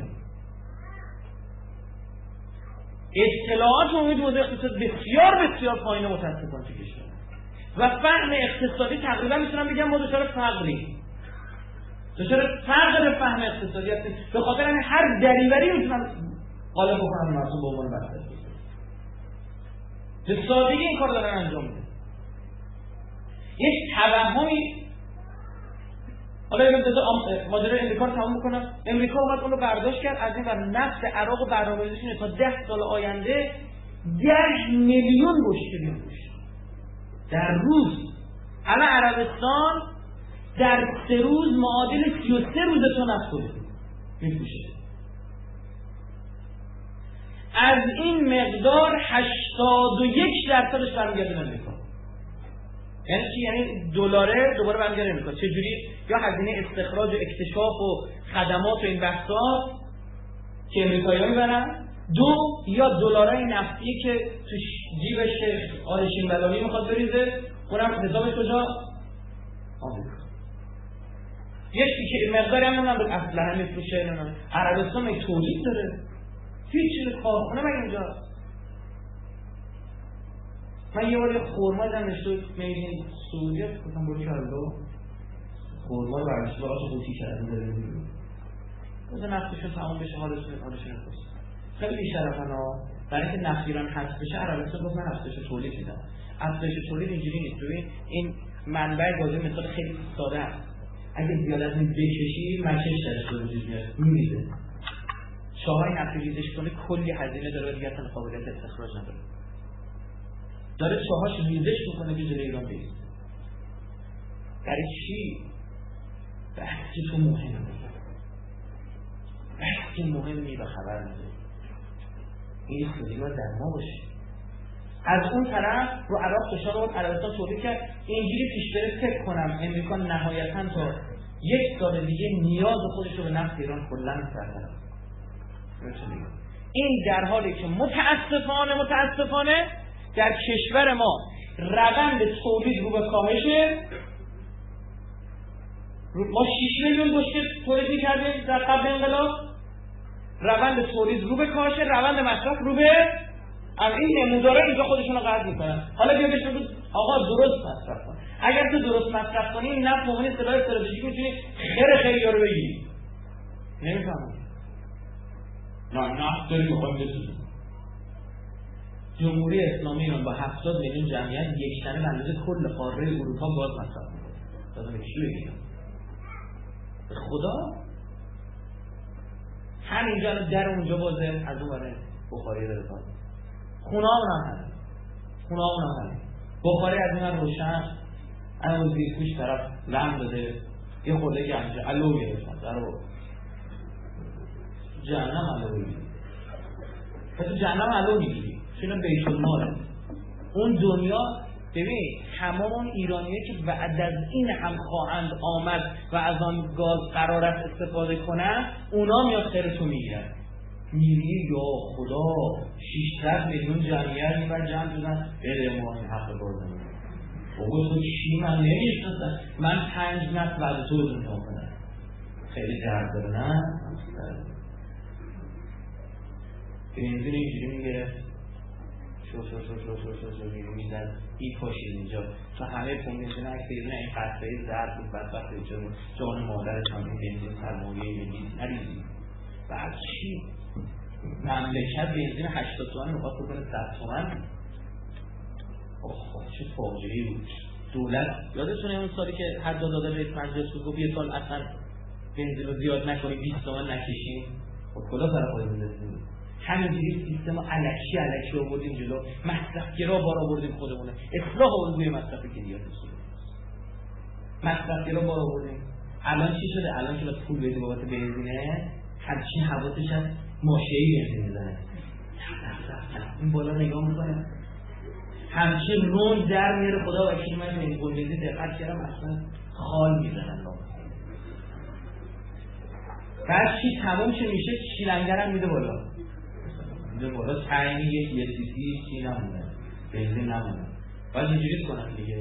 اطلاعات امید موضوع اقتصاد بسیار بسیار پایین متاسفانه تو کشور و فهم اقتصادی تقریبا میتونم بگم ما دچار فقریم. دچار فقر فهم اقتصادی هستیم. به خاطر همین هر دریوری میتونم قالب بکنم مرسوم به عنوان بحث. به سادگی این کار دارن انجام میدن. یک توهمی حالا اینو ماجرای امریکا رو تمام بکنم. امریکا اومد اون رو برداشت کرد از این ور نفت عراق و برنامه‌ریزیشونه تا 10 سال آینده 10 میلیون بشکه می‌فروشه در روز. الان عربستان در 3 روز معادل 33 روز تا نفت می‌فروشه. از این مقدار 81% برمیگرده به امریکا. یعنی چی؟ یعنی دلاره دوباره برمیگرده امریکا. چه جوری؟ یا هزینه استخراج و اکتشاف و خدمات و این بحثا که امریکایی‌ها میبرن، دو یا دلارای نفتی که تو جیبش آرشین بلامی میخواد بریزه، اونم حسابش کجا؟ آمریکا. یکی که مقداری هم نمیدونم به اسلحه میفروشه، نمیدونم عربستان یک تولید داره، هیچ کارخونه مگه اینجا. من یه بار خورما دیدم نشد میدین سعودی گفتم برو کردو خورما رو برداشت باهاش قوطی کردن داره مثلا نفتشون تمام بشه حالشون نخواست. خیلی بی‌شرفن ها. برای اینکه نفت ایران حذف بشه عربستان گفت من افزایش تولید میدم. افزایش تولید اینجوری نیست. ببین این منبع گاز مثال خیلی ساده است. اگه زیاد از این بکشی مشش درش به وجود میاد میریزه. چاهای نفتی ریزش کنه کلی هزینه داره و دیگه اصلا قابلیت استخراج نداره. داره چاهاش ریزش میکنه که جلوی ایران بیست. برای چی؟ بحثی تو مهمه. بحثی مهمی و خبر نداره. این سوزیوار در ما باشه. از اون طرف رو عراق فشار آورد، عربستان تولید کرد. اینجوری پیش بره فکر کنم امریکا نهایتاً تا 1 سال دیگه نیاز خودش رو به نفت ایران کلاً برطرف. این در حالی که متاسفانه در کشور ما روند تولید رو به کاهشه. ما 6 میلیون بشکه تولید می‌کردیم در قبل انقلاب، روند تولید رو به کاهشه، روند مصرف رو به این نمودارا اینجا خودشون رو قطع می‌کنن. حالا بیا بهش بگو آقا درست مصرف کن. اگر تو درست مصرف کنی این نفت مهمه سلاح استراتژیک می‌تونی خیلی رو بگیری. نمی‌فهمم. نه داریم می‌خوایم بسازیم. جمهوری اسلامی ایران با 70 میلیون جمعیت یک تنه به اندازه کل قاره اروپا گاز مصرف می‌کنه. لازمه چی بگیم؟ به خدا همینجا در اونجا بازه از اون ور بخاری داره کار. خونه‌مون هم هست. بخاری از اون روشن اون زیرکوش طرف لم داده یه خورده گنجه علو گرفتن در رو جهنم علو میگیری. پس جهنم علو میگیری. چون بیت المال اون دنیا ببین تمام اون ایرانیایی که بعد از این هم خواهند آمد و از آن گاز قرار است استفاده کنن اونا میاد خیرتو میگیرن. میری یا خدا 600 میلیون جمعیت میبر جمع شدن بده ما این حق بردن بگو تو چی من نمیشنستم من 5 نسل بعد تو دنیا کنم خیلی درد داره نه؟ بنزین اینجوری میگرفت شو میزن این پاشید اینجا تو همه بنزین اکس بیرون این قطعه زرد بود بدبخت جان مادرش هم این بنزین سرمایه ملی نریزی بعد چی؟ مملکت بنزین 80 تومن میخواد بکنه 100 تومن چه فاجعه‌ای بود. دولت یادتونه اون سالی که حد داده رئیس مجلس بود گفت یه سال اصلا بنزین رو زیاد نکنیم 20 تومن نکشیم خب کلا سر خودمون رسیدیم همینجوری سیستم الکی آوردیم جلو مصرفگرا بار آوردیم خودمونه اصلاح الگوی مصرفی که دیگه مصرفگرا بار آوردیم. الان چی شده؟ الان که باید پول بدی بابت بنزینه همچین حواسش از ماشینی بنزین میزنه این بالا نگاه میکنه همچین رون در میره خدا وکیل من به این بنزین دقت کردم اصلا خال میزنن بعد چی تمام چه میشه شیلنگرم میده بالا تعیین یه سی چی نمونه بنزین نمونه باید اینجوری کنم دیگه.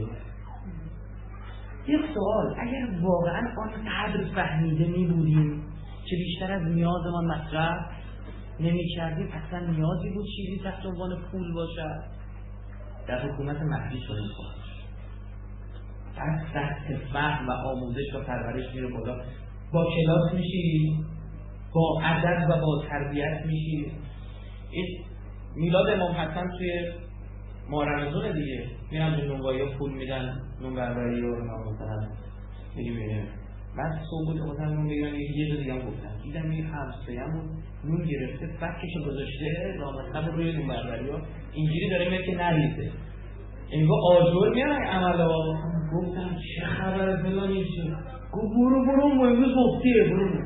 یک سوال اگر واقعا آنقدر فهمیده می بودیم که بیشتر از نیازمان مصرف نمی کردیم اصلا نیازی بود چیزی تحت عنوان پول باشد؟ در حکومت مهدی شده خواهد بعد سطح فهم و آموزش و پرورش میره بالا با کلاس میشی با ادب و با تربیت میشی. این میلاد امام حسن توی ماه رمضان دیگه میرم به نونوایی ها پول میدن نون بربری و مثلا میگه من صبح بود مثلا نون بگیرم یه جا دیگه هم گفتم دیدم یه همسایه‌مون نون گرفته بکشو گذاشته رامسته روی نون بربری ها اینجوری داره میگه که نریزه این گفت آجور میارن عملا گفتم چه خبر فلانی چه گفت برو امروز مفتیه برو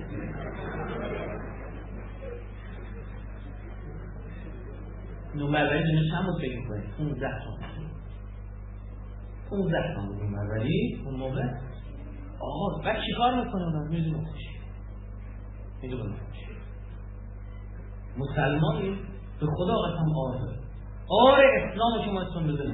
نون بربری دونه چند بود فکر میکنید؟ 15 تومن بود نون بربری اون موقع. آقا بعد چی کار میکنه اونا؟ میدونه مسلمانی به خدا قسم آره اسلام شما اتون بزنید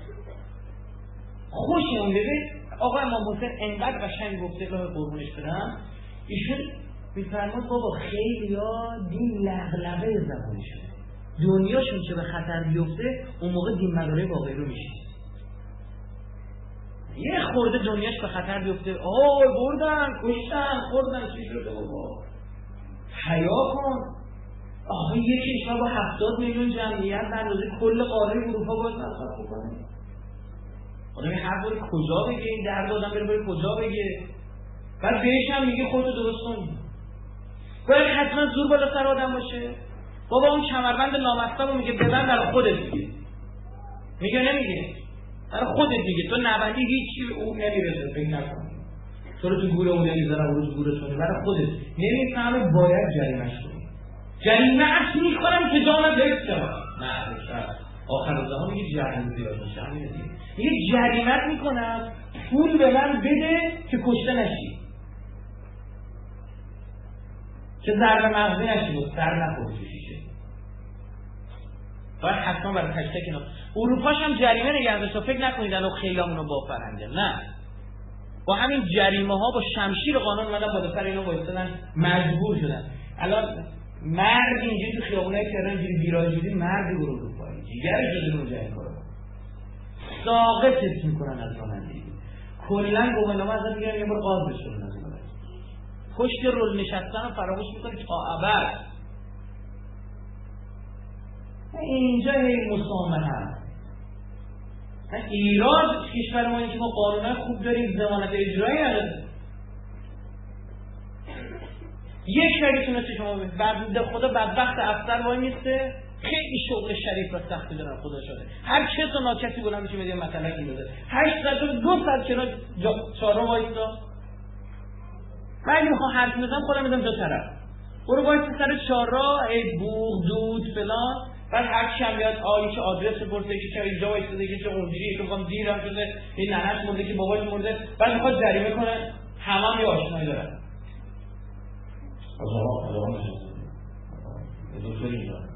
خوشی اون ببین آقا امام حسین انقدر قشنگ گفته الله قربونش بدم ایشون میفرماد بابا خیلی ها دین لغلبه زبانی شده دنیاشون چه به خطر بیفته اون موقع دین مداره واقعی رو میشه یه خورده دنیاش به خطر بیفته بردن کشتن خوردن چی شده بابا حیا کن آقا یک کشور با 70 میلیون جمعیت در روزی کل قاره اروپا باید مصرف میکنه آدمی هر باری کجا بگه این درد آدم بره کجا بگه بعد بهش هم میگه خودتو درست کن باید حتما زور بالا سر آدم باشه بابا اون کمربند لامصب رو میگه ببند در خودت میگه نمیگه در خودت میگه تو نبندی هیچی به اون نمیرسه فکر نکن تو رو تو گوره اون نمیذارم اون گوره تونه برای خودت نمیفهمه باید جریمش کنی جریمه اصل میکنم که جانت حفظ شد نه آخر زمان میگه جریمه زیاد میشه همینه دیگه میگه جریمت میکنم پول به من بده که کشته نشی که ضربه مغزی نشی و سر نخوری تو شیشه باید حتما برای تشتک اینا اروپاش هم جریمه نگه داشت فکر نکنید الان خیلی همونو با فرنگه نه با همین جریمه ها با شمشیر قانون اومدن بالا سر اینو وایسادن مجبور شدن. الان مرد اینجوری تو خیابونای تهران اینجوری بیراجوری مردی برو اروپایی جیگر شده اونجا این کارو ساقطت میکنن از رانندگی کلا گواهینامه ازت میگیرن یه بار قاضی بشون از اون پشت رول نشستن فراموش میکنی تا ابد اینجا هی مسامحه هست ایراد کشور ما اینه که ما قانونای خوب داریم ضمانت اجرایی نداره یک شریف تونسته شما ببینید خدا بدبخت افسر وای میسته خیلی شغل شریف و سختی دارن خدا شده هر کس و ناکسی بلند میشه میگه مثلا این داده 8 ساعت و 2 ساعت کنار چهارراه وایسا من اگه میخوام حرف بزنم خودم میذارم دو طرف برو وایسا سر چهارراه ای بوق دود فلان بعد هر کی هم میاد یکی آدرس بپرسه یکی چرا اینجا وایساده یکی چرا اونجوری یکی میگم دیرم شده این ننه‌ش مرده که باباش مرده بعد میخواد جریمه کنه همه یه آشنایی دارن دکتری داره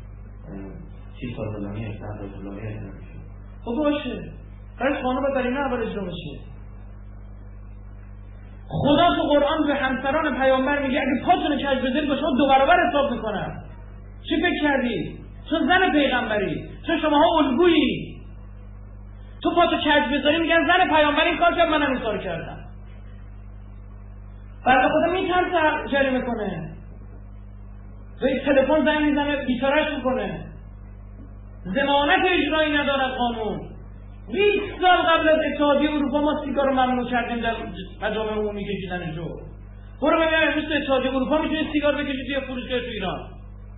$30,000 $100,000 خب باشه، برای خانه باید برای نه اول اجرا بشه. خدا تو قرآن به همسران پیامبر میگه اگه پاتون کج بذاری با شما 2 برابر حساب میکنم. چی فکر کردی؟ تو زن پیغمبری، تو شماها الگویی. تو پاتو کج بذاری میگن زن پیامبر این کار کرد، منم این کار کردم. بعد خدا میترسه جریمه کنه، به تلفن زنگ میزنه بیچاره‌اش میکنه. ضمانت اجرایی نداره قانون. 20 سال قبل از اتحادیه اروپا ما سیگار رو ممنوع کردیم در مجامع عمومی کشیدنشو. برو ببین امروز تو اتحادیه اروپا میتونی سیگار بکشی توی فروشگاه تو ایران.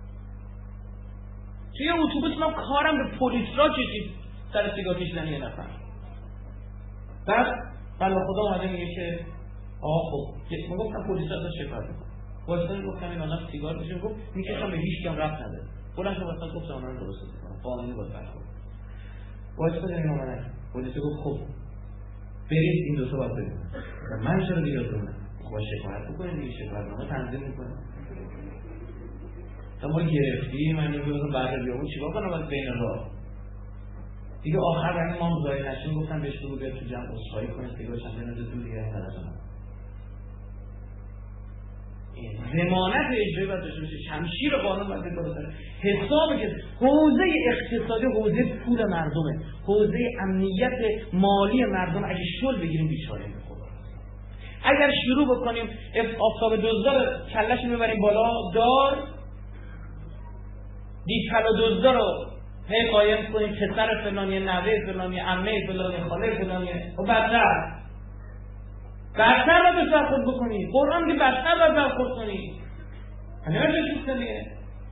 توی اتوبوس ما کارم به پلیس را کشید سر سیگار کشیدن یه نفر. بعد بله خدا اومده میگه که خب من گفتم پلیس ازش شکایت میکنه. واسه گفتم این آدم سیگار میشه، گفت میکشم به هیچ کم ربط نداره. بلند شد واسه گفتم اونم درست میکنه. قانونی بود برخورد. واسه این اومدن. پلیس گفت خب برید این دو تا باید ببینم. من چرا دیگه دونم؟ خب شکایت بکنید دیگه، شکایت ما تنظیم میکنه. تا ما گرفتیم من میگم بعد بیام چیکار کنم از بین راه. دیگه آخر رنگ ما مزایل نشیم، گفتم بهش بگو بیاد تو جمع عذرخواهی کنه دیگه چند تا دور دیگه نداشتم. ضمانت اجرایی باید داشته باشه، شمشیر قانون باید بکنه. حسابی که حوزه اقتصادی حوزه پول مردمه، حوزه امنیت مالی مردم اگه شل بگیریم بیچاره میخوره. اگر شروع بکنیم آفتاب دزدار کلهش میبریم بالا دار، دیپل و دزدار رو هی قایم کنیم پسر فلانی، نوه فلانی، عمه فلانی، خاله فلانی و بدتر باید برخورد بکنی. قرآن که بدتر باید برخورد کنی. همه چیز کنیه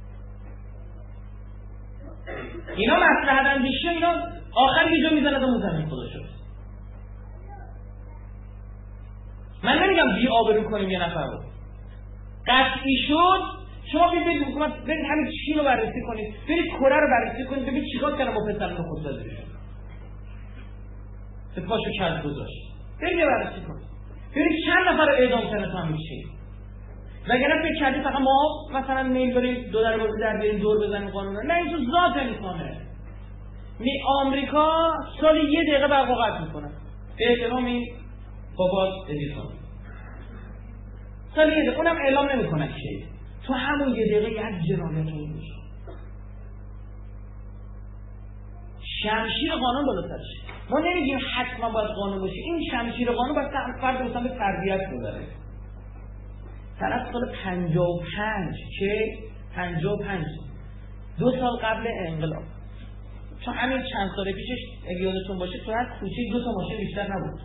اینا مصلحت اندیشه، اینا آخر یه جا میزنه دمون زمین خدا شد. من نمیگم بی آبرو کنیم یه نفر رو. قطعی شد شما برید حکومت برید همین چین رو بررسی کنید، برید کره رو بررسی کنید، ببینید چیکار کردن با پسران خودسازی شد. سپاشو کج گذاشت. برید بررسی کنید. ببینید چند نفر رو اعدام کردن تا همین چین. وگرنه فکر کردید فقط ما مثلا میل داریم دو در بازی در بیاریم دور بزنیم قانون. نه این تو ذات انسانه. آمریکا سالی 1 دقیقه برق قطع میکنه. به احترام این بابا ادیسون. سالی 1 دقیقه اونم اعلام نمیکنه چیه. تو همون 1 دقیقه یک جنایت میشه. شمشیر قانون بالاترشه. ما نمیگیم حتما باید قانون باشه. این شمشیر قانون باید فرد مثلا به تربیت بذاره. طرف سال 55 که 55 2 سال قبل انقلاب، چون همین چند سال پیشش اگه یادتون باشه تو هر کوچه 2 تا ماشین بیشتر نبود.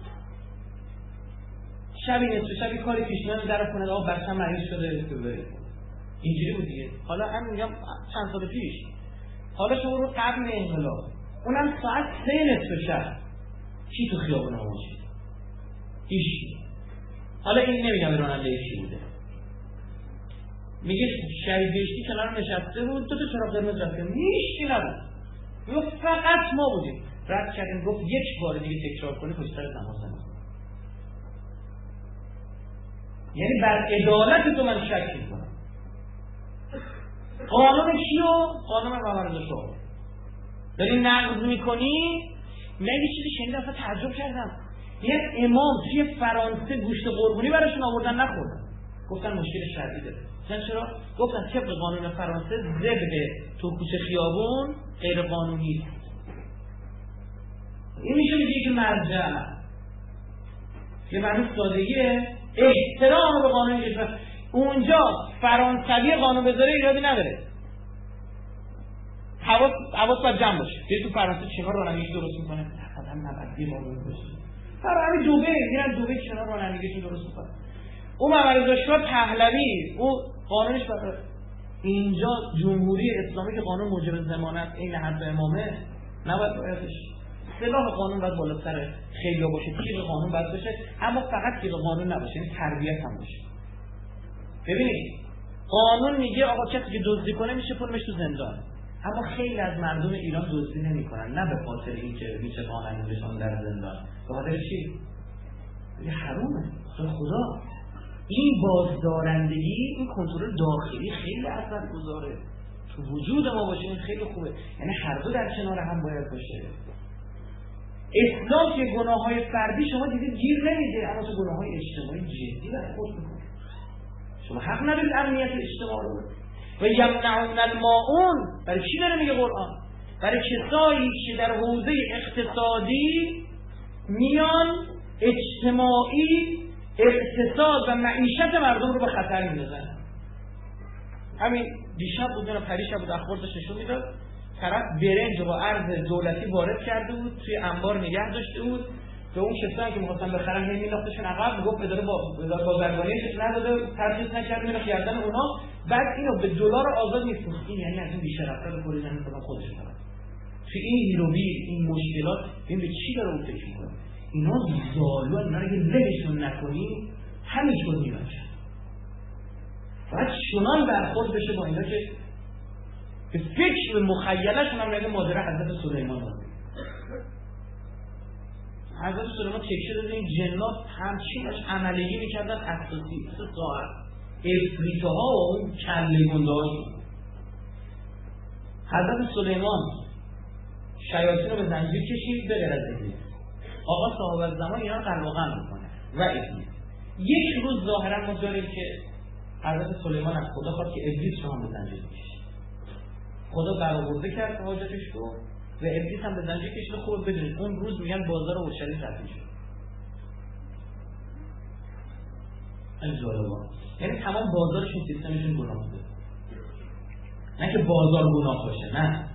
شبی نصف شبی کاری پیش میاد در خونه آقا بچه‌م مریض شده که بره. اینجوری بود دیگه. حالا من میگم چند سال پیش. حالا شما رو قبل انقلاب اونم ساعت 3 نصف شب کی تو خیابون ما باشید؟ هیچ. حالا این نمیگم راننده چی بوده. میگه شهید بهشتی کنار نشسته بود 2 تا چراغ قرمز رفته هیچی نبود. میگه فقط ما بودیم. رد کردیم گفت 1 بار دیگه تکرار کنی پشت سر نماز نمی‌خونی. یعنی بر عدالت تو من شک می‌کنم. قانون کیو؟ قانون ممرض شما. داری نقض میکنی. من یه چیزی شنیدم اصلا تعجب کردم. یه امام توی فرانسه گوشت قربونی براشون آوردن نخوردن. گفتن مشکل شدیده. چرا؟ گفتن طبق قانون فرانسه ذبح تو کوچه خیابون غیر قانونی. این میشه میگه که مرجع یه معنی سادگیه احترام به قانون کشور. اونجا فرانسوی قانون بذاره ایرادی نداره. حواس باید جمع باشه. تو فرانسه چقدر رانندگی درست میکنه؟ آدم نباید قانون باشه. همین دوبه میرن دوبه چقدر رانندگیشون درست میکنه. اون ممرضاشگاه پهلوی او قانونش بخوره. اینجا جمهوری اسلامی که قانون موجب ضمانت این حد امامه نباید بایدش. سلاح قانون باید بالاتر خیلی باشه، تیغ قانون باید باشه، اما فقط تیغ قانون نباشه، این تربیت هم باشه. ببینید قانون میگه آقا کسی که دزدی کنه میشه پلش تو زندان، اما خیلی از مردم ایران دزدی نمیکنن، نه به خاطر اینکه میشه قانونشون در زندان، به خاطر چی؟ یه حرومه. خدا این بازدارندگی، این کنترل داخلی خیلی اثرگذاره. تو وجود ما باشه این خیلی خوبه. یعنی هر دو در کنار هم باید باشه. اسلام که گناه‌های فردی شما دیدید گیر نمیده، اما تو گناه‌های اجتماعی جدی برخورد می‌کنه. شما حق ندارید امنیت اجتماع رو. و یمنعون الماعون، برای چی داره میگه قرآن؟ برای کسایی که در حوزه اقتصادی میان اجتماعی، اقتصاد و معیشت مردم رو به خطر میندازن. همین دیشب بود نه پریشب بود اخبار داشت نشون میداد طرف برنج رو با ارز دولتی وارد کرده بود، توی انبار نگه داشته بود، به اون کسایی که می‌خواستن بخرن هی مینداختشون عقب، میگفت اداره با بازرگانیش نداده، ترخیص نکرد، میره گردن اونها، بعد اینو به دلار آزاد می‌فروخت. یعنی از این بی‌شرف‌ها کلی زمین مثلا خودش فقط توی این هیروبیر این مشکلات ببین به چی داره اون فکر می‌کنه. اینا زالو، اینا رو اگه لهشون نکنیم همینطور می‌باشن. باید شونان برخورد بشه با اینا که به فکر به مخیلشون هم نگه مادره حضرت سلیمان بود. حضرت سلیمان تکشه داده این جنات همچین باش عملیگی میکردن اساسی 3 ساعت افریته ها و اون کله گنده هاشون. حضرت سلیمان شیاطین رو به زنجیر کشید به غیر از ابلیس. آقا صاحب الزمان اینا رو قلقم میکنه و ابلیس. یک روز ظاهرا ما داریم که حضرت سلیمان از خدا خواست که ابلیس رو هم به زنجیر کشید. خدا برآورده کرد حاجتش رو و ابلیس هم به زنجیر کشید. خوب بدونید اون روز میگن بازار اورشلیم تعطیل شد. این ظالما یعنی تمام بازارشون سیستمشون گناه بوده. نه که بازار گناه باشه، نه.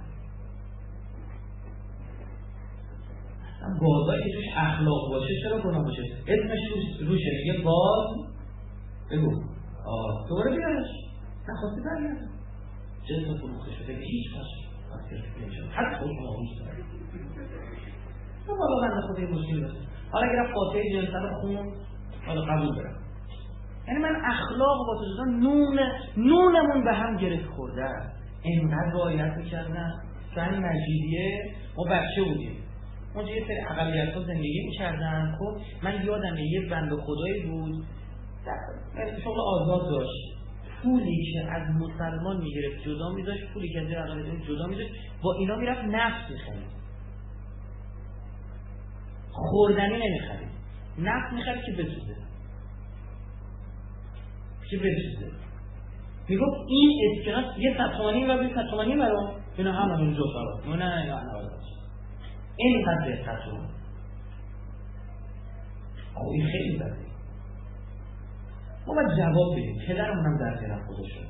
بازاری که توش اخلاق باشه چرا گناه باشه؟ اسمش روشه میگه باز بگو دوباره بیارش نخواستی برگرد جسم فروخته شده هیچ حتی خود ماهوش داره والا بنده خود این مشکل بسید. حالا اگر فاتحه جلسه رو خون حالا قبول دارم. یعنی من اخلاق با تجدان نونمون به هم گرفت خورده اینقدر رعایت میکردن. سن مجیدیه ما بچه بودیم اونجا یه سری اقلیت ها زندگی میکردن. خب من یادمه یه بنده خدایی بود شغل آزاد داشت، پولی که از مسلمان میگرفت جدا میداشت، پولی که از اقلیت جدا میداشت، با اینا میرفت نفت میخرید، خوردنی نمیخرید، نفت میخرید که بسوزه میگفت این اسکناس یه ستمانی و بی ستمانی برام اینا همه اون جوتا رو نه این قدر ستمانی. خب این خیلی بده. ما باید جواب بدیم. پدرمون هم در دلم خدا شد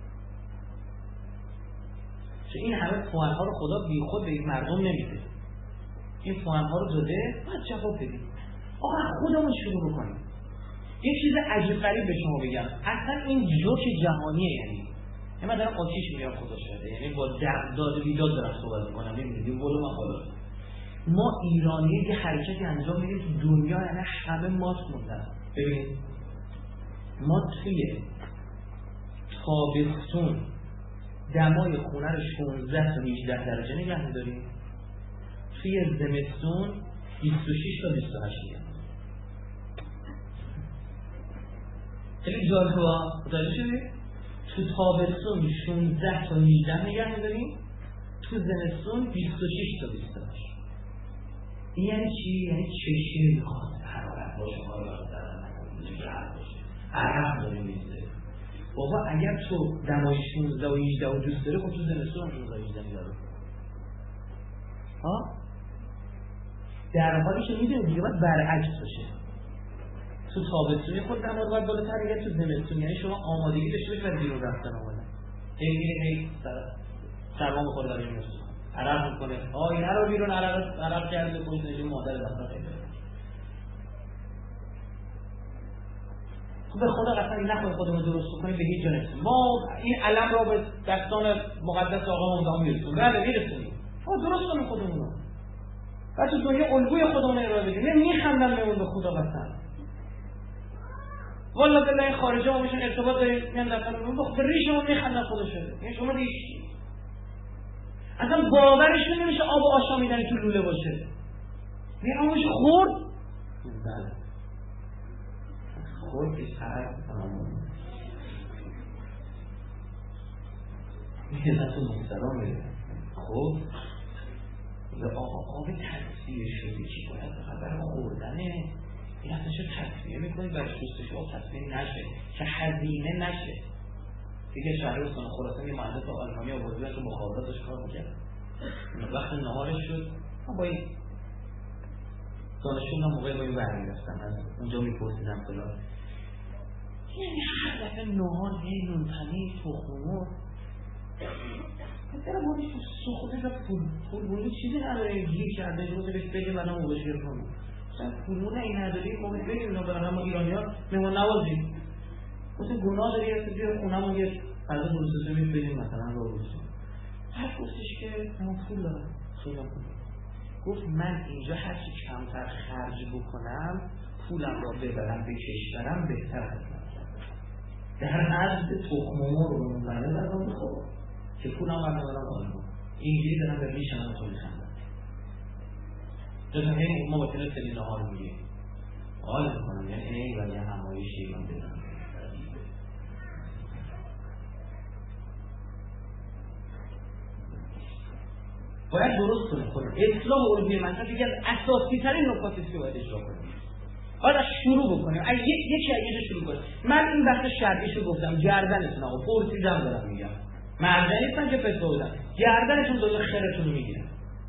چه این همه پوانها رو خدا بی خود به این مردم نمیده. این پوانها رو داده باید جواب بدیم. آقا خودمون شروع بکنیم. یه چیز عجیب غریب به شما بگم، اصلا این جوک جهانیه. یعنی من دارم آتیش میگم خدا شده، یعنی با داد و بیداد دارم صحبت میکنم. نمیدید این ولوم بالا. ما ایرانی یه حرکتی انجام میدیم تو دنیا، یعنی همه مات موندن. ببینید ما توی تابستون دمای خونه رو 16 تا 18 درجه نگه می‌داریم، توی زمستون 26 تا 28 میاد. خیلی جالبه. متوجه شدید؟ تو تابستون 16 تا 18 نگه می‌داریم، تو زمستون 26 تا 28. این یعنی چی؟ یعنی چشم میخواد حرارت باشه، حرارت باشه، عرق داره میزه. بابا اگر تو دمای 16 و 18 و دوست داره، خب تو زمستون هم 16 و 18 میاره. در حالی که میدونی دیگه باید برعکس باشه. تو تابستونی خود دما رو باید بالاتر بگیره، تو زمستون یعنی شما آمادگی داشته باشید برای بیرون رفتن اومدن. هی سرما میخوره برای این رفتن. عرق میکنه. اینا رو بیرون عرق کرده خودش نجوم مادر دستان خیلی. به خدا قسم نخواهیم خودمون درست کنیم به هیچ جا نرسیم. ما این علم را به دستان مقدس آقا ممدام میرسونیم. بله میرسونیم. درست کنیم خودمون رو. و تو دنیا الگوی خودمون ارائه بدیم. میخندن میمون به خدا قسم. والله بالله این خارجی ها میشن ارتباط داریم میان دستان میمون به ریشمون میخندن خدا شده. یعنی شما ریش اصلا باورشون نمیشه آب و آشامیدنی تو لوله باشه. میاموش خورد. بله. خورد که سر میگه تو مسترا میره. خب آب تصفیه شده چی باید فقط برای خوردنه؟ این اصلا چه تصفیه میکنید برای شستش آب تصفیه نشه که هزینه نشه. دیگه شهر استان خراسان یه مهندس آلمانی آورده که مخابراتش کار میکرد. وقت نهارش شد من با این دانشجویان موقعی با این برمیرفتم از اونجا میپرسیدم فلان، یعنی هر دفعه نهار نون پنیر تخم مرغ پسر بودش تو سخوته و پول بودی چیزی نداره گیر کرده روزه بهش بگه من هم بهش گیر کنم مثلا پولونه این نداری خب بگیم اینا برای همه ایرانی ها مهمان نوازی مثلا گناه داری یا بیا خونمون یه غذا بروسوسه میش بگیم مثلا رو بروسوسه هر گفتش که من پول دارم خیلی پول گفت من اینجا هرچی کمتر خرج بکنم پولم را ببرم به کشورم بهتر هستم در حد تخم مرغ رو منه برام میخوام که پولم برام آلمان اینجوری دارم به ریشم تو میخندم جدا همین ما با کنه سلینا ها رو میگیم حال میکنم یعنی این ولی همایشی من بدم باید درست کنیم خودم اصلاح علومی منطقه یکی از اساسی ترین نکاتی است که باید اجرا کنیم. باید شروع بکنیم یکی از اینجا شروع کنیم. من این بحث شرعیشو گفتم گردنتون آقا پرسیدم دارم میگم مردن نیستن که پس بودم گردنتون دو خیرتون رو میگیرم.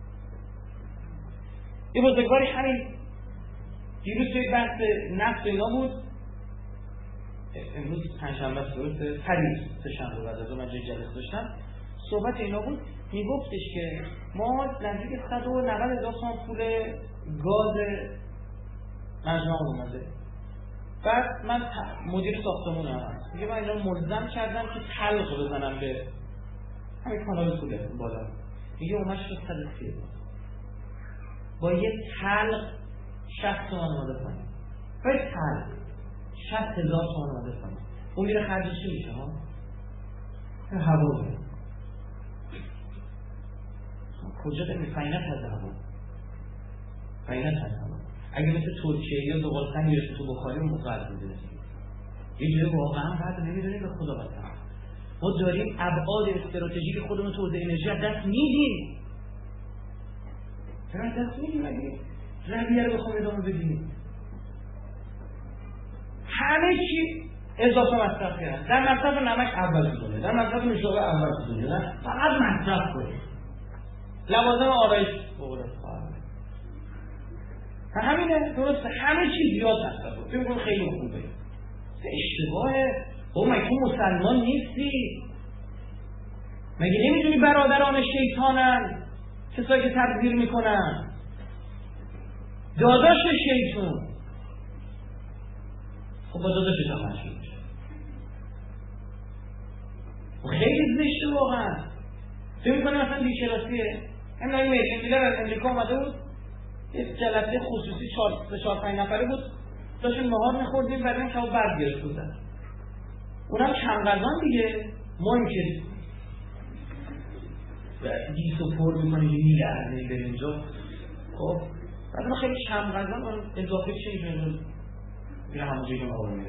یه بزرگواری همین دیروز توی بحث نفت اینا بود امروز پنجشنبه است درسته پریز سه‌شنبه بعد از اون من جلسه داشتم صحبت اینا بود میگفتش که ما نزدیک 190,000 تومان پول گاز مجموعه اومده. بعد من مدیر ساختمون هستم میگه من اینا ملزم کردم که تلق بزنم به همین کانال پوله بالا. میگه اومد شد 130 با یه تلق 60 تومان اومده پایین با یه تلق 60,000 تومان اومده پایین. اون میره خرجش چی میشه ها؟ هوا میره کجا داریم فینت هست هوا فینت هست هوا اگه مثل ترکیه یا زغال‌سنگ میرسه تو بخاری اون مقرد میده یه جوری واقعا بعد نمیدونیم به خدا بطن ما داریم ابعاد استراتژیک خودمون تو حوزه انرژی از دست میدیم چرا دست میدیم اگه رویه رو بخوام ادامه بدیم همه چی اضافه مصرف کردن در مصرف نمک اول شده در مصرف نوشابه اول شده فقط مصرف کنیم لوازم آرایش بقولت خواهد همینه درسته همه چیز زیاد مصرف کنیم فکر کنم خیلی خوبه اشتباهه او مگه مسلمان نیستی مگه نمیدونی برادران شیطانن کسایی که تدبیر میکنن داداش شیطان خب با داداشش هم مشهور میشه خیلی زشته واقعا فکر میکنه مثلا بی‌کلاسیه همین میلین میلر از امریکا اومده بود یه جلسه خصوصی 4-5 نفره بود داشتن نهار میخوردیم برای این کباب برد گرفت بودن اونم چنگزان دیگه ما این که دیس و پر میکنه یه میلرزه بریم اینجا خب بعد ما خیلی چنگزان اون اضافه چه اینجا میره همون جایی که ما میره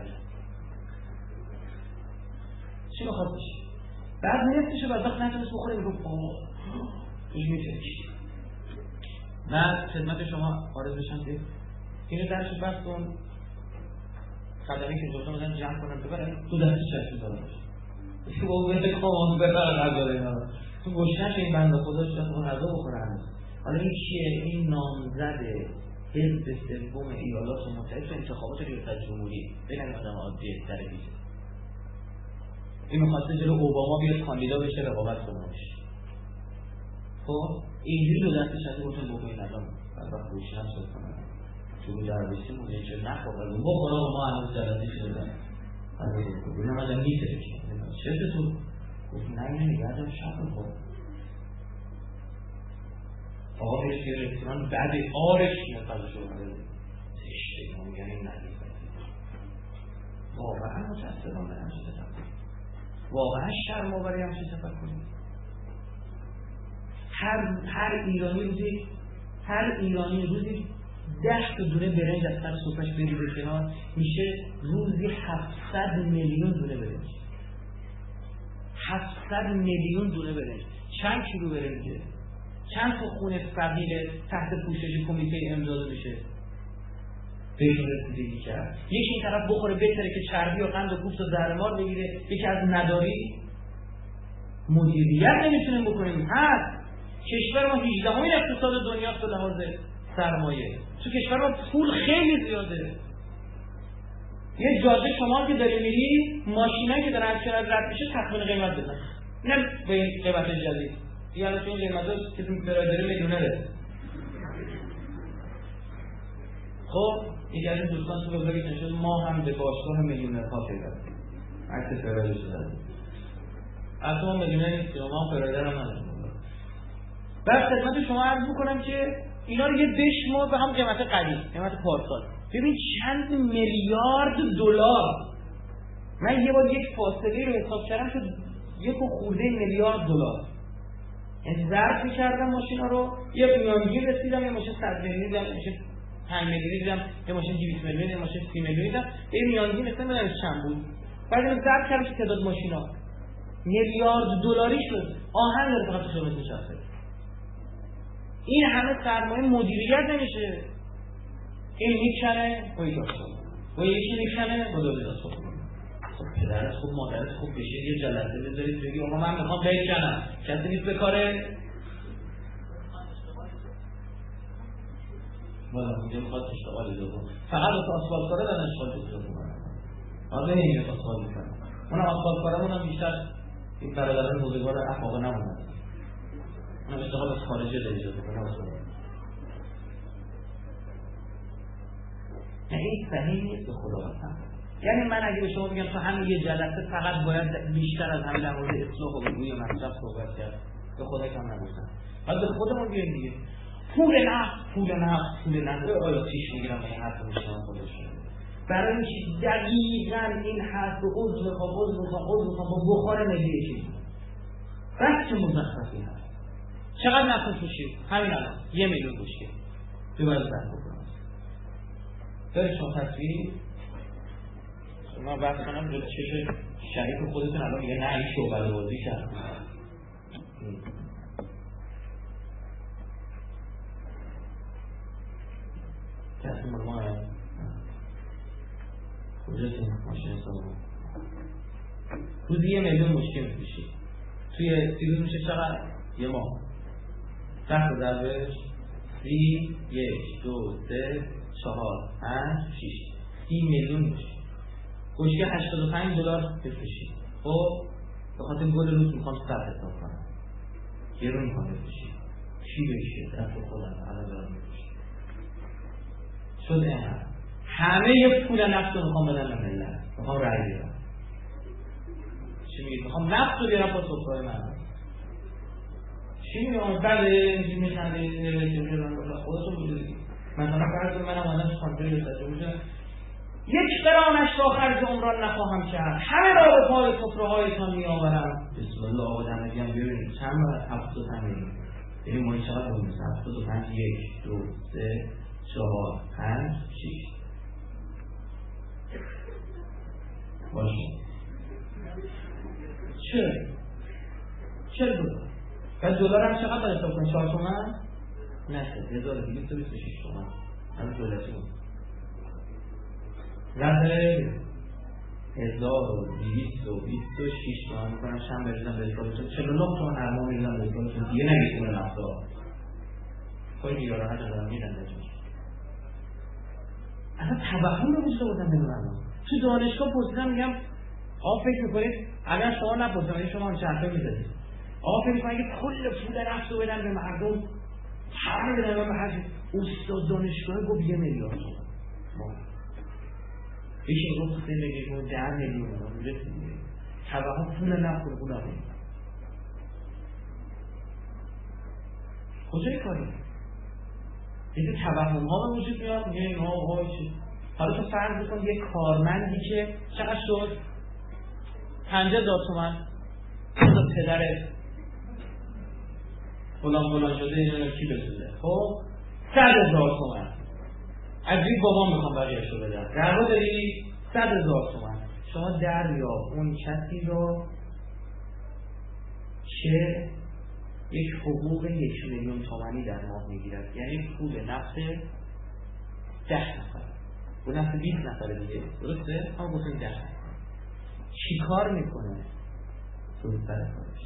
چی میخواد بشه بعد نفتشه بعد وقت نتونست بخوره میگفت توش میتونیش من خدمت شما عارض بشم که اینو درش بست کن خدمی که جوزا مدن جمع کنم ببرن تو دستی چشم دارم باشه با اون بهت کامان ببرن نداره اینا تو گوشنش این بنده خدا شد اون غذا بخوره هنوز حالا این چیه؟ این نامزده حزب سوم ایالات متحده انتخابات ریاست جمهوری بین آدم عادی در بیزه این میخواسته جلو اوباما بیاد کاندیدا بشه رقابت کنه باشه خب اینجوری دو دستی شده گفتن بکنین الان بعد وقت گوشی هم صد کنم چون درویسی مونه چه نخواه بخورا ما هنوز جلدی شده دارم از این بکنم بینم آدم نیسته بکنم چه تو؟ گفت نه نگردم شب میخواه آقا بهش که رسیمان بعد آرش نفذش رو بده زشته ما میگن این ندید واقعا متاسفم به همچه تفکر واقعا شرم آوری همچه تفکر هر ایرانی روزی 10 دونه برنج از سر صبحش بریزه کنار میشه روزی 700 میلیون دونه برنج 700 میلیون دونه برنج، چند کیلو برنجه، چند تا خونه فقیر تحت پوشش کمیته امداد میشه بهشون رسیدگی کرد. یکی این طرف بخوره بهتره که چربی و قند و کوفت و زهرمار بگیره، یکی از نداری مدیریت نمیتونیم بکنیم. هست کشور ما 18مین اقتصاد دنیاست به لحاظ سرمایه. تو کشور ما پول خیلی زیاده. یه جاده شما که داری میری، ماشینایی که دارن از کنار رد میشه تخمین قیمت بزن. اینم به این قیمت جدید. دیگه الان تو این قیمتا کسی برادری میلیونره. خب یکی از این دوستان تو بزرگی نشد ما هم به باشگاه میلیونرها پیوستیم. عکس فرادر شده. اصلا ما میلیونر نیستیم، ما هم فرادر هم نداریم. بعد خدمت شما عرض میکنم که اینا رو یه بشمار به هم قیمت قدیم، قیمت پارسال. ببین چند میلیارد دلار. من یه بار یک فاصله رو حساب کردم شد 1 میلیارد دلار. یعنی ضرب می‌کردم ماشینا رو، یه میانگین رسیدم، یه ماشین 100 میلیون دیدم، یه ماشین 5 میلیون دیدم، یه ماشین 200 میلیون، یه ماشین 30 میلیون دیدم، یه میانگین رسیدم ببینم چند بود. بعد من ضرب کردم تعداد ماشینا میلیارد دلاری شد. آهن داره فقط تو میچرخه. این همه سرمایه مدیریت نمیشه. این میکنه و یکی میکنه و دوباره دست خوب. خب پدرت خوب، مادرت خوب بشه، یه جلسه بذارید بگی آقا من میخوام بکنم، کسی نیست به کاره. والا اونجا میخواد اشتغالی دوباره فقط واسه آسفالت کاره دارن اشتغال دوباره. آره این آسفالت میکنه. اونم آسفالت کارمون بیشتر این برادران بزرگوار احماقه نمونن. اونم اشتغال از خارجه داری جاده کنه. نه این صحیح نیست به خدا قسم. یعنی من اگه به شما بگم تو همین یه جلسه فقط باید بیشتر از همین در مورد اصلاح و بگوی مصرف صحبت کرد، به خدا کم نگفتم. بعد به خودمون بیایم دیگه پول نفت آیا پیش میگیرم به این حرف میشنم خودشون برای این چیز دقیقا این حرف رو عضو میخوام با بخار ملی چیز بس که مزخرفی هست. چقدر نفت میشید؟ همین الان 1 میلیون بشکه بباید بند بکنم داری شما تصویری شما بحث کنم جلو چشم شریف خودتون الان میگه نه این شعبده بازی کرد. کسی ما کجاتون ماشین حسابه روزی 1 میلیون مشکل میشید توی 30 روز میشه چقدر؟ یه ماه 10 ضربش 30 1 2 3 4 5 6 30 میلیون میشه. بشکه 85 دلار بفروشید. خب به خاطر گل روز میخوام 100 حساب کنم. گرون میخوام بفروشید. چی بشه؟ دست خودم الان دارم میفروشید. شده همه یه پول نفت رو میخوام بدن به ملت. میخوام رأی بیارم. چی میگید؟ میخوام نفت رو بیارم با سفره من. چی میگم؟ بله اینجوری میخنده خودتون بودید. مثلا فرض منم آدم کانتری بسازم میشه یک قرانش را خرج عمران نخواهم کرد، همه را به پای سفره‌هایتان میآورم. بسم الله آدم میگم ببینید چند بار 75 ببین ما چقدر بود 75 1 2 3 4 5 6 باشه چه بود بعد دلار هم چقدر داره حساب کنید 4 تومن نه 1226 تومن همین دولتی بود رده 1226 تومن میکنم شم بریزم به حسابتون 49 تومن هر ماه میریزم به حسابتون دیگه نگیتونه نفتا خواهی میگاره هر جا میرن داشت اصلا توهم رو بجده بودم به مردم تو دانشگاه پرسیدم میگم آقا فکر میکنید اگر شما نپرسید شما هم چرفه میزدید آقا فکر میکنید اگه کل پول نفت رو بدن به مردم همه بدن به هر استاد دانشگاه گفت 1 میلیارد یکی گفت زندگی رو 10 میلیون رسیدیم توهم پول نفت رو پول نفت کجای کاری؟ یکی توهم ها به وجود میاد میگه این ها چی؟ حالا تو فرض بکن یک کارمندی که چقدر شد؟ 50,000 تومن تا پدرت فلان شده اینو کی بسوزه خب 100,000 تومن از این بابام میخوام بقیه‌اش رو بدم در رو داری 100,000 تومن شما دریا اون کسی رو که یک حقوق 1,000,000 تومانی در ماه میگیرد، یعنی پول نفت 10 نفر و نفت 20 نفر دیگه، درسته؟ هم گفتیم 10 نفر. چی کار میکنه؟ سود بر کارش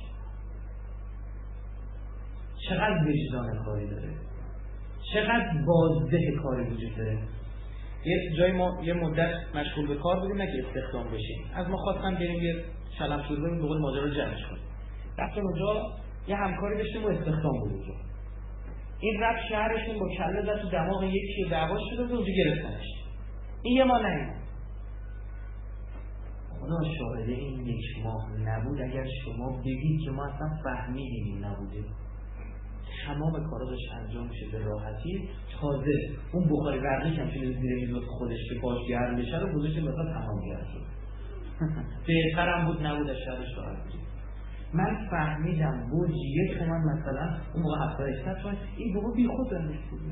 چقدر وجدان کاری داره، چقدر بازده کاری وجود داره. یه جای ما یه مدت مشغول به کار بودیم، نه که استخدام بشیم، از ما خواستن بریم یه شلم شروع کنیم، به قول ماجرا رو جمعش کنیم. رفتیم اونجا یه همکاری داشتیم و استخدام بود اونجا. این رفت شهرشون با کله زد تو دماغ یکی و دعوا شده و اونجا گرفتنش. این یه ماه نیومد. خدا شاهده این 1 ماه نبود. اگر شما بگید که ما اصلا فهمیدیم این نبوده، تمام کارا داشت انجام میشه به راحتی. تازه اون بخاری برقی که میشه زیر میز خودش که پاش گرم بشه رو گذاشتیم مثلا تمام گرم شد. بهترم بود نبود از شرش راحت بود. من فهمیدم برج 1 تومن مثلا اون موقع 700 تومن این بابا بی خود دارش بود.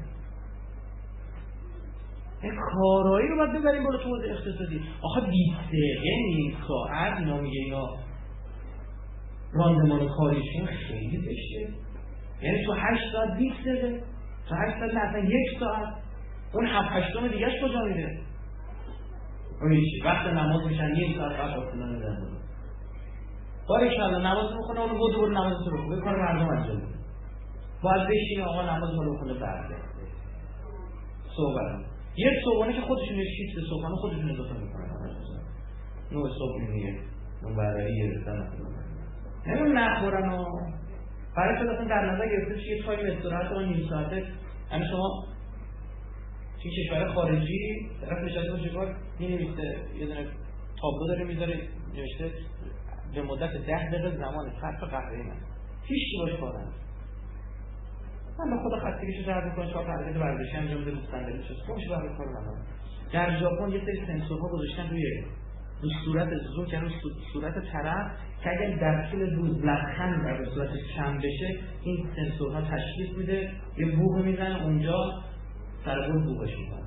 این کارایی رو باید ببریم بالا تو حوزه اقتصادی. آخه 20 دقیقه نیم ساعت اینا میگه اینا راندمان کاریشون خیلی بشه. یعنی تو 8 ساعت 20 دقیقه، تو 8 ساعت مثلا 1 ساعت، اون 7/8 دیگهش کجا میره؟ اون چی؟ وقت نماز میشن 1 ساعت بعد اصلا نمیدن. باریکالله نماز میخونه، اون بود نماز رو بخونه، کار مردم انجام میده. باید بشینه آقا نماز رو بخونه برگرده. صبح یک صبحانه که خودشون شیفت صبحانه خودشون اضافه میکنن. نوع صبح میگه اون برای گرفتن نمون نخورن و برای شد اصلا در نظر گرفته چیه تایم استراحت رو نیم ساعته. یعنی شما توی کشور خارجی طرف نشسته باشه کار می‌نویسه، یه دونه تابلو داره میذاره نوشته به مدت 10 دقیقه زمان صرف قهوه من هیچ چی باش کار نداره. من به خدا خستگیشو درد میکنه، چهار حرکت ورزشی انجام بده، صندلی چست خوش برای کار نداره. در ژاپن یه سری سنسورها گذاشتن روی صورت زوم که روی صورت طرف که اگر در طول روز لبخند در صورت کم بشه این سنسورها تشخیص میده، یه بوق میزنه اونجا سر بوق بوقش میکنه.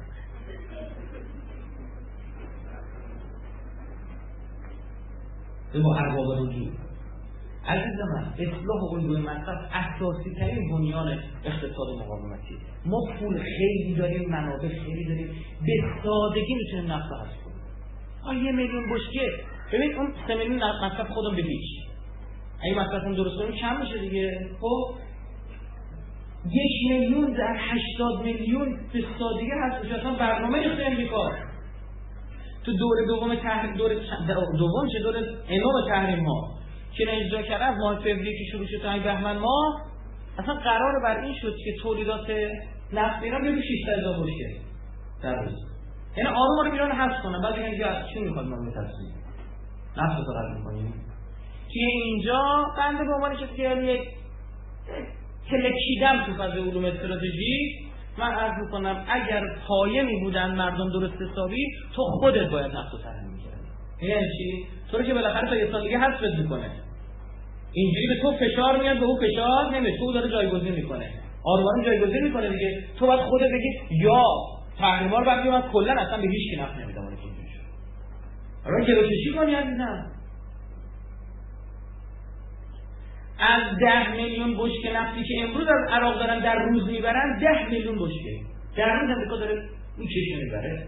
با ارباب رجوع عزیز من، اصلاح الگوی مصرف اساسی ترین بنیان اقتصاد مقاومتی. ما پول خیلی داریم، منابع خیلی داریم، به سادگی میتونیم نفت حذف کنیم. 1 میلیون بشکه، ببین اون 3 میلیون مصرف خودم به هیچ. اگه مصرفمون درست کنیم کم میشه دیگه. خب 1 میلیون در 80 میلیون به سادگی حذف میشه. اصلا برنامه ریخته امریکا تو دوره دوم تحریم، دوره دوم چه دوره انوم تحریم ها که اجرا کرده از ماه فوریه که شروع شد تا بهمن ماه، اصلا قرار بر این شد که تولیدات نفت ایران بیاد 600,000 بشکه در روز. یعنی آروم آروم ایران حذف کنن. بعد میگن چی میخواد ما بترسیم؟ نفت رو طلب می‌کنیم. که اینجا بنده به عنوان کسی که یک کلکیدم تو فاز علوم استراتژی، من عرض می‌کنم اگر قایمی بودن مردم درست حسابی، تو خودت باید نفت رو تحریم می‌کردی. یعنی چی؟ تو رو که بالاخره تا یه سال دیگه حذفت می‌کنه. اینجوری به تو فشار میاد، به اون فشار نمیاد، تو داره جایگزین می‌کنه. آروم جایگزین می‌کنه دیگه. تو باید خودت بگی یا تحریما رو وقتی من کلا اصلا به هیچ کی نفت نمیدم اون اینجوری شد. آره گلوچشی کنی عزیزم. از 10 میلیون بشکه نفتی که امروز از عراق دارن در روز میبرن، 10 میلیون بشکه در روز امریکا داره این کشور میبره.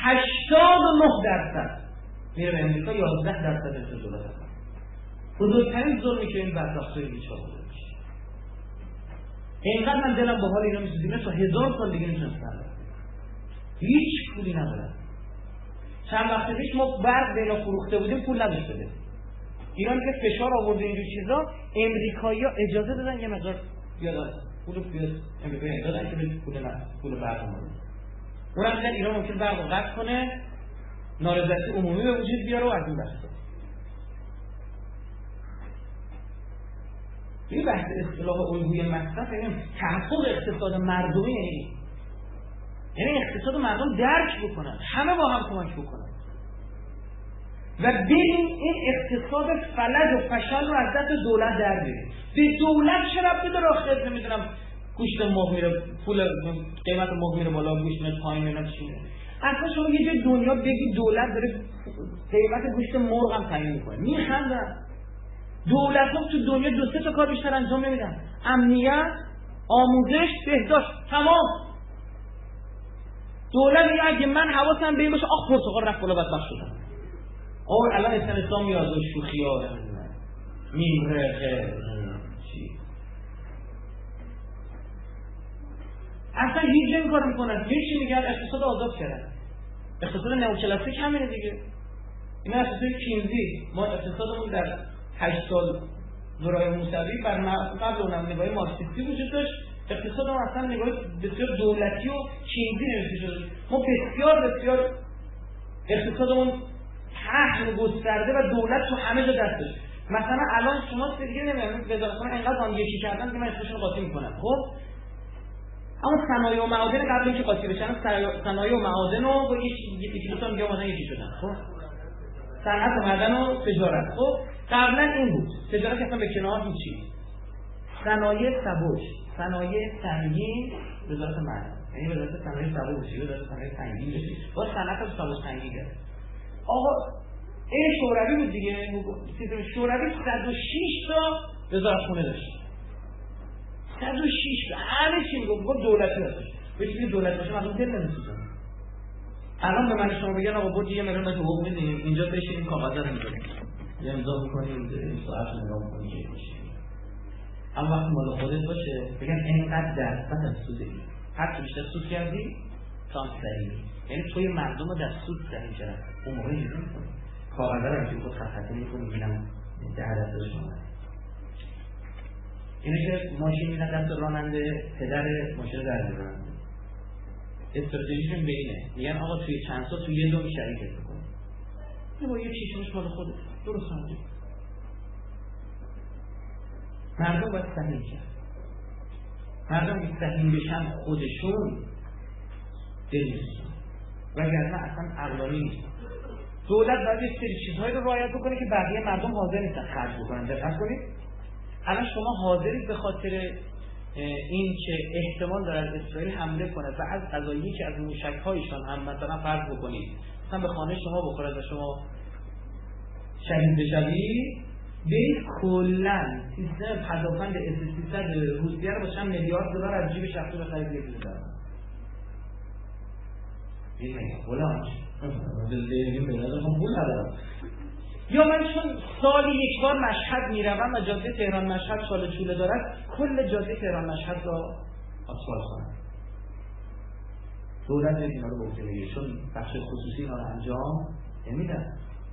89% میره به امریکا، 11% از دولت هست. بزرگترین ظلمی که این بدبختای بیچاره بوده میشه. اینقدر من دلم با حال اینا میسوزه، تا 1000 سال دیگه نمیتونستم. هیچ پولی ندارن. چند وقت پیش ما بعد به اینا فروخته بودیم، پول نداشته بودیم. ایران که فشار آورده اینجور چیزا، امریکایی‌ها اجازه دادن یه مقدار بیاد پول بیاد امریکایی دادن که پول برق اومده. اونم دیدن ایران ممکن برق رو قطع کنه، نارضایتی عمومی به وجود بیاره و از این بحثا. این بحث اصلاح الگوی مصرف یعنی تحقق اقتصاد مردمی، یعنی اقتصاد مردم درک بکنن، همه با هم کمک بکنن و بریم این اقتصاد فلج و فشل رو از دست دولت در بیاریم. به دولت چه ربطی داره؟ آخه نمیدونم گوشت مرغ میره، پول قیمت مرغ میره بالا، گوشت میره پایین، اینا چی میره؟ اصلا شما یه جای دنیا بگی دولت داره قیمت گوشت مرغ هم تعیین میکنه، میخندن. دولت‌ها تو دنیا 2-3 تا کار بیشتر انجام نمیدن. امنیت، آموزش، بهداشت، تمام. دولت میگه اگه من حواسم به این باشه آخ پرتقال رفت بالا بدبخت شدم. الان اسلام میاد و شوخی‌ها میمره چی؟ اصلا هیچ جایی کار میکنن. یکی میگن اقتصاد آزاد کردن. اقتصاد نئوکلاسیک همینه دیگه. این اقتصاد کینزی. ما اقتصادمون در 8 سال دورای موسوی بر قبل اونم نگاه مارکسیستی وجود داشت. اقتصاد ما اصلا نگاه بسیار دولتی و کینزی نوشته شده. ما بسیار اقتصادمون پهن گسترده و دولت تو همه جا دست داشت. مثلا الان شما دیگه نمیدونم وزارتخانه انقدر آن یکی کردن که من اسمشون قاطی میکنم. خب اما صنایع و معادن قبل اینکه قاطی بشن صنایع و معادن رو با یکی دو تا میگه اومدن یکی شدن. خب صنعت و معدن و تجارت. خب قبلا این بود. تجارت اصلا به کنار هیچی. صنایع سبک، صنایع سنگین وزارت معدن. یعنی وزارت صنایع سبک بشه، وزارت صنایع سنگین بشه. با صنعت و سبک سنگین کرد. آقا این شوروی بود دیگه. سیستم شوروی 106 تا وزارتخونه داشت. 106 تا همه چی میگفت دولتی هست. بهش دولت باشه مردم دل نمی‌سوزن. الان به من شما بگن آقا بود 1 میلیون تومن حقوق میدین اینجا بشینیم کاغذا رو می‌ذاریم. یه امضا می‌کنیم این ساعت نگاه می‌کنیم چه میشه. اما وقتی مال خودت باشه بگن اینقدر درصد از سود این. هر چی بیشتر سود کردی ترانسفری. یعنی توی مردم رو در سود سهیم کردن. اون موقع اینجوری می‌کنه. کاغذا رو اینجوری خود خطی می‌کنه می‌بینم در دست شما. اینه که ماشین میدن دست راننده، پدر ماشین در می‌برن. استراتژیشون به اینه. میگن آقا توی چند سال توی یه دوم شریکت بکن. این با یه چیشمش مال خودت. درست همونجا. مردم باید سهیم کرد. مردم که سهیم بشن خودشون دل می‌سوزن. وگرنه اصلا عقلانی نیست. دولت باید یه سری چیزهایی رو رعایت بکنه که بقیه مردم حاضر نیستن خرج بکنن. دقت کنید. الان شما حاضرید به خاطر این که احتمال دارد اسرائیل حمله کنه و از قضایی که از موشک‌هایشان هم مثلا فرض بکنید مثلا به خانه شما بخوره و شما شهید بشوید برید کلاً سیستم پدافند اس-300 روسیه رو با چند میلیارد دلار از جیب شخصی بخرید بگیرید. این میگه فلان دلیم به نظر من پول ندارم. یا من چون سالی یک بار مشهد میروم و جاده تهران مشهد سال چوله دارد کل جاده تهران مشهد را آسفالت کنم. دولت اینا رو گفته میگه چون بخش خصوصی اینا رو انجام نمیدن.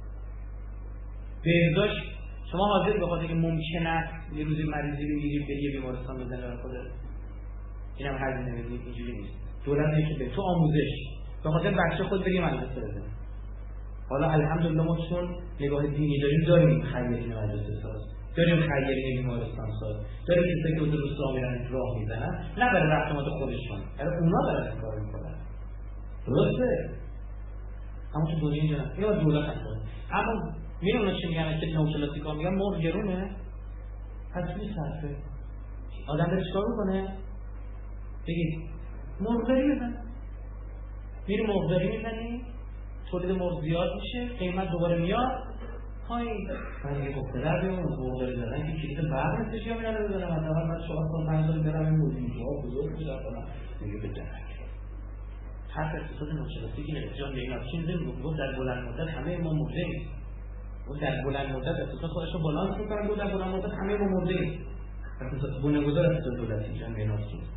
بهداشت شما حاضر به خاطر که ممکن است یه روزی مریضی بگیری بری یه بیمارستان بزنی برای خودت اینم هزینه نمیدید. اینجوری نیست. دولت میگه که تو آموزش به خاطر بچه خود بری مدرسه بزنی. حالا الحمدلله ما چون نگاه دینی داریم خیرین مدرسه ساز، داریم خیرین بیمارستان ساز، داریم کسایی که اتوبوس راه میرن راه میزنن نه برای رفتمات خودشون، برای اونا دارن کار میکنن. درسته؟ اما تو دنیا اینجا نه. اینو دولت نکنه. اما میدونن چی میگن که نوکلاسیکا میگن مرغ گرونه پس میصرفه. آدم داره چیکار میکنه؟ بگید مرغداری بزن. میری مرغداری میزنی تولید مرغ زیاد میشه، قیمت دوباره میاد پایین. من یه پدر بیام مرغداری زدن که کلیت برق نیستش یا میرن بزنم مثلا من شما تا 5 سال برم این موضوع بزرگ بشه مثلا میگه بزنم. هر اقتصاد نوکلاسیکی نرجان به اینا چیزی میگفت در بلند مدت همه ما مردیم. و در بلند مدت اقتصاد خودش رو بالانس میکنن و در بلند مدت همه ما مردیم. اقتصاد بنیانگذار اقتصاد دولتی جان به اینا چیز.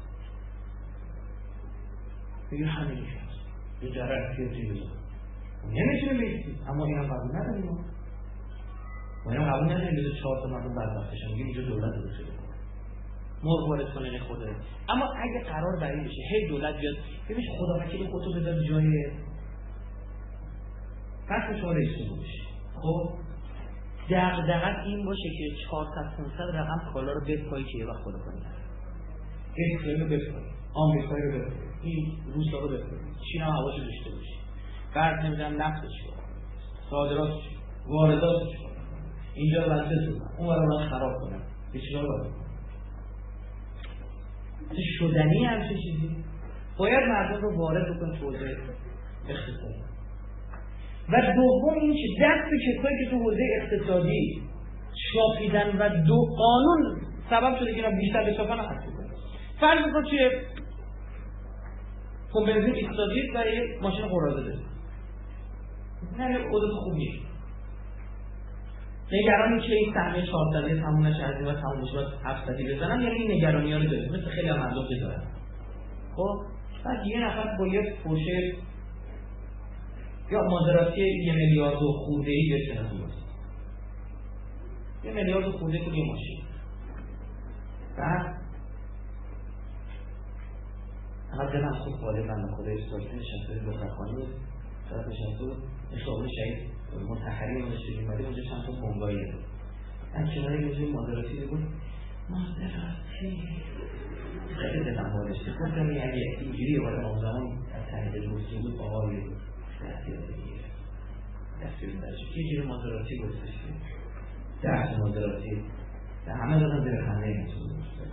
میگه همین شد. یه جرأت کردی نمیتونه بیستی، اما این هم قبول نداریم ما این هم قبول نداریم بیده 4 تا مردم بدبختشن میگه اینجا دولت رو شده مرغ وارد کنه خوده. اما اگه قرار بر این بشه هی دولت بیاد ببینش خدا وکیل خودتو بذار جای فرض شما رئیس جمهور بشی، خب دغدغه‌ت این باشه که 400-500 رقم کالا رو بپایی که یه وقت خدا کنی اسرائیل رو بپایی، آمریکایی رو بپایی، این روسا رو بپایی، چین هم هواشو داشته باشی، فرض نمیدونم نفتش کنم، صادراتش کنم، وارداتش کنم، اینجا رو باید بسازم، اون رو خراب کنم، به چیزا رو باید کنم. شدنی همچه چیزی باید مردم رو وارد بکن حوزه اقتصادی. و دوم این که دست به کسایی که تو حوزه اقتصادی چاپیدن و دو قانون سبب شده که اینا بیشتر بچاپن هست. فرض کن چه پمپ بنزین ایستادید و یه ماشین قراضه دارید. نه اوضاع خوب نیست. نگرانی که این سهمیه 400 تموم نشه از این و تموم شه 700 بزنن، یعنی این نگرانی‌ها رو دارید. مثل خیلی هم مردم دارن. خب بعد یه نفر با یه پوشه یا مازراتی 1 میلیارد خورده‌ای بشنه بود. 1 میلیارد خورده تو یه ماشین. بعد اما دلم خوب خاله بنده خدای استاجی نشسته دخترخانی شاید نشسته اشتغال شهید منتحری اونش بیماری اونجا چند تا بمبایی داره. از کنار یه جوی مازراتی بود مازراتی خیلی دلم بارشته گفتم اگه اینجوری وارد آموزمان از تنید روسی بود آقای دستی رو بگیره دستی رو درشه که جوی مازراتی گفتش درس مازراتی در همه دادن زیر خنده این سوزه باشده.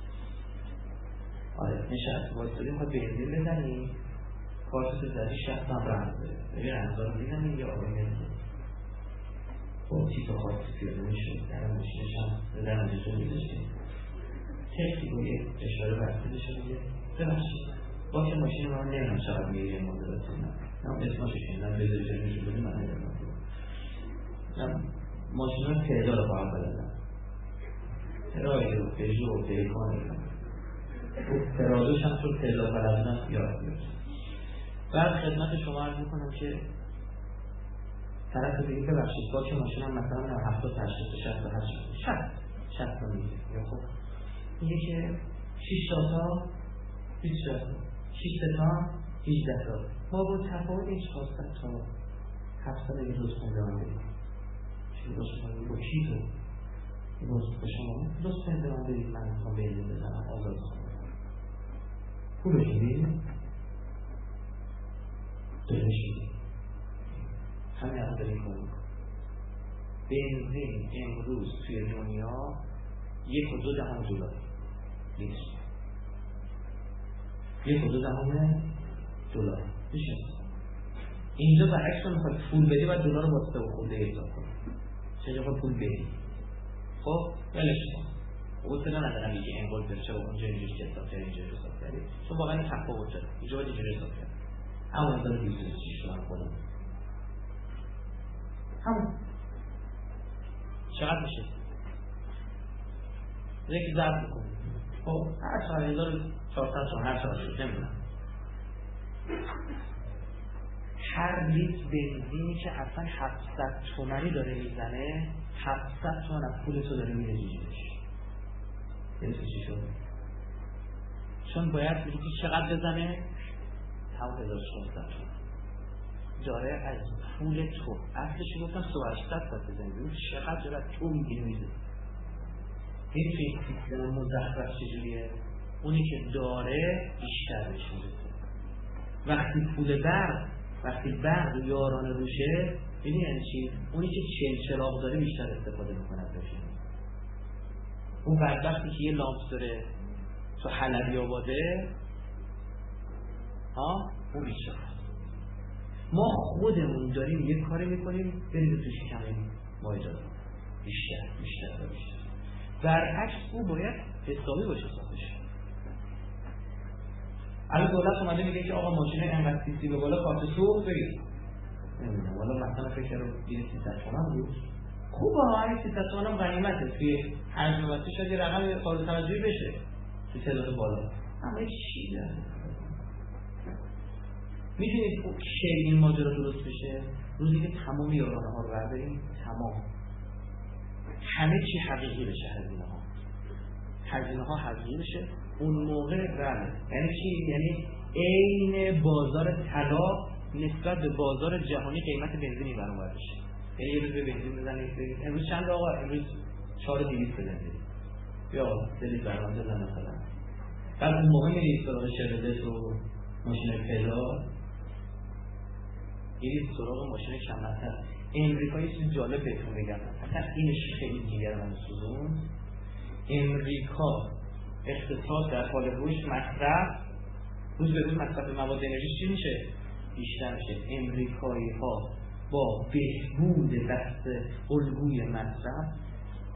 آره نشست بایستادیم خواهد بنزین بزنیم کارتو زدی 60 هم رمز داره ببین رمزها رو میزنیم یه آقای نمیزن با تیپ خواهد پیاده میشون در ماشینش هم در مجلسون میداشتیم تکسی با یه اشاره برسه بشه میگه ببخشید با که ماشین رو من نمیدونم چقدر میگه این مدرات نه اسماشو کنیدم بذاری جنوشو بودی من نمیدونم ماشین رو تعداد رو باید بلدم ترایی رو پژو و پیکان ترادوش هم تو تعداد بلدنم یاد بیاد. بعد خدمت شما عرض میکنم که طرف رو بگید ببخشید با که ماشین هم مثلا 70 80 60 تا میگه یا خب میگه که 6 تا 20 تا 6 تا 18 تا ما با تفاوت این 400 تا 700 اگه دوست کنده من بریم چی دوست کنده با کی تو دوست به شما دوست کنده من برید من میخوام بینید بزنم آزاد خواهم خوبه شدید دلش میدید همین هم داریم کنیم بنزین امروز توی دنیا 1.2 دلار لیتر 1.2 دلار میشه اینجا برعکس میخواد پول بدی و دلار رو با 3 خورده حساب کنی چه جا پول بدی خب ولش کن اصلا ندارم یکی انگل بر چه اونجا اینجوری حساب کردی اینجوری حساب کردی چون واقعا تفاوت داره اینجا باید اینجوری حساب کردی همون اندازه 236 تومن خودم همون چقدر میشه یکی ضرب بکن خب هر سال 1400 تومن هر سال شد نمیدونم هر لیتر بنزینی که اصلا 700 تومنی داره میزنه 700 تومن از پول تو داره میره جیبش یعنی چی شد؟ چون باید بگی چقدر بزنه 7600 تومن داره از پول تو اصلش گفتم 3800 باید بزنید چقدر داره تو میگیره میده این فیکسیکن مزخرف چجوریه؟ اونی که داره بیشتر بهش میده وقتی برق یارانه روشه ببین یعنی چی؟ اونی که چراغ داره بیشتر استفاده میکنه ازش اون بدبختی که یه لامپ داره تو حلبی آباده اون بیشتر ما خودمون داریم یه کاری میکنیم بریم تو شکمه ما اجازه بیشتر برعکس او باید حسابی باشه صاحبش الان دولت اومده میگه که آقا ماشین انقدر سیسی به بالا کارت سوخت برید نمیدونم والا مثلا فکر رو دیگه 300 تومن بود خوبه ها 300 تومن هم غنیمته توی حجم واسه شاید یه رقم قابل توجهی بشه تو تعداد بالا اما این چی داره میدونید کی این ماجرا درست بشه روزی که تمام یارانه ها رو برداریم تمام همه چی حقیقی بشه هزینه ها حقیقی بشه اون موقع بله یعنی چی؟ یعنی عین بازار طلا نسبت به بازار جهانی قیمت بنزینی برابر بشه یعنی یه روز به بنزین بزنید امروز چند آقا امروز 4200 بزنید یا دلید برام بزن مثلا بعد اون موقع میرید سراغ شرلت و ماشین پدال یه سراغ ماشین کمتر امریکا یه چیز جالب بهتون بگم اصلا اینش خیلی دیگر من سوزون امریکا اقتصاد در حال رشد مصرف روز به روز مصرف مواد انرژی چی میشه؟ بیشتر میشه امریکایی ها با بهبود بحث الگوی مصرف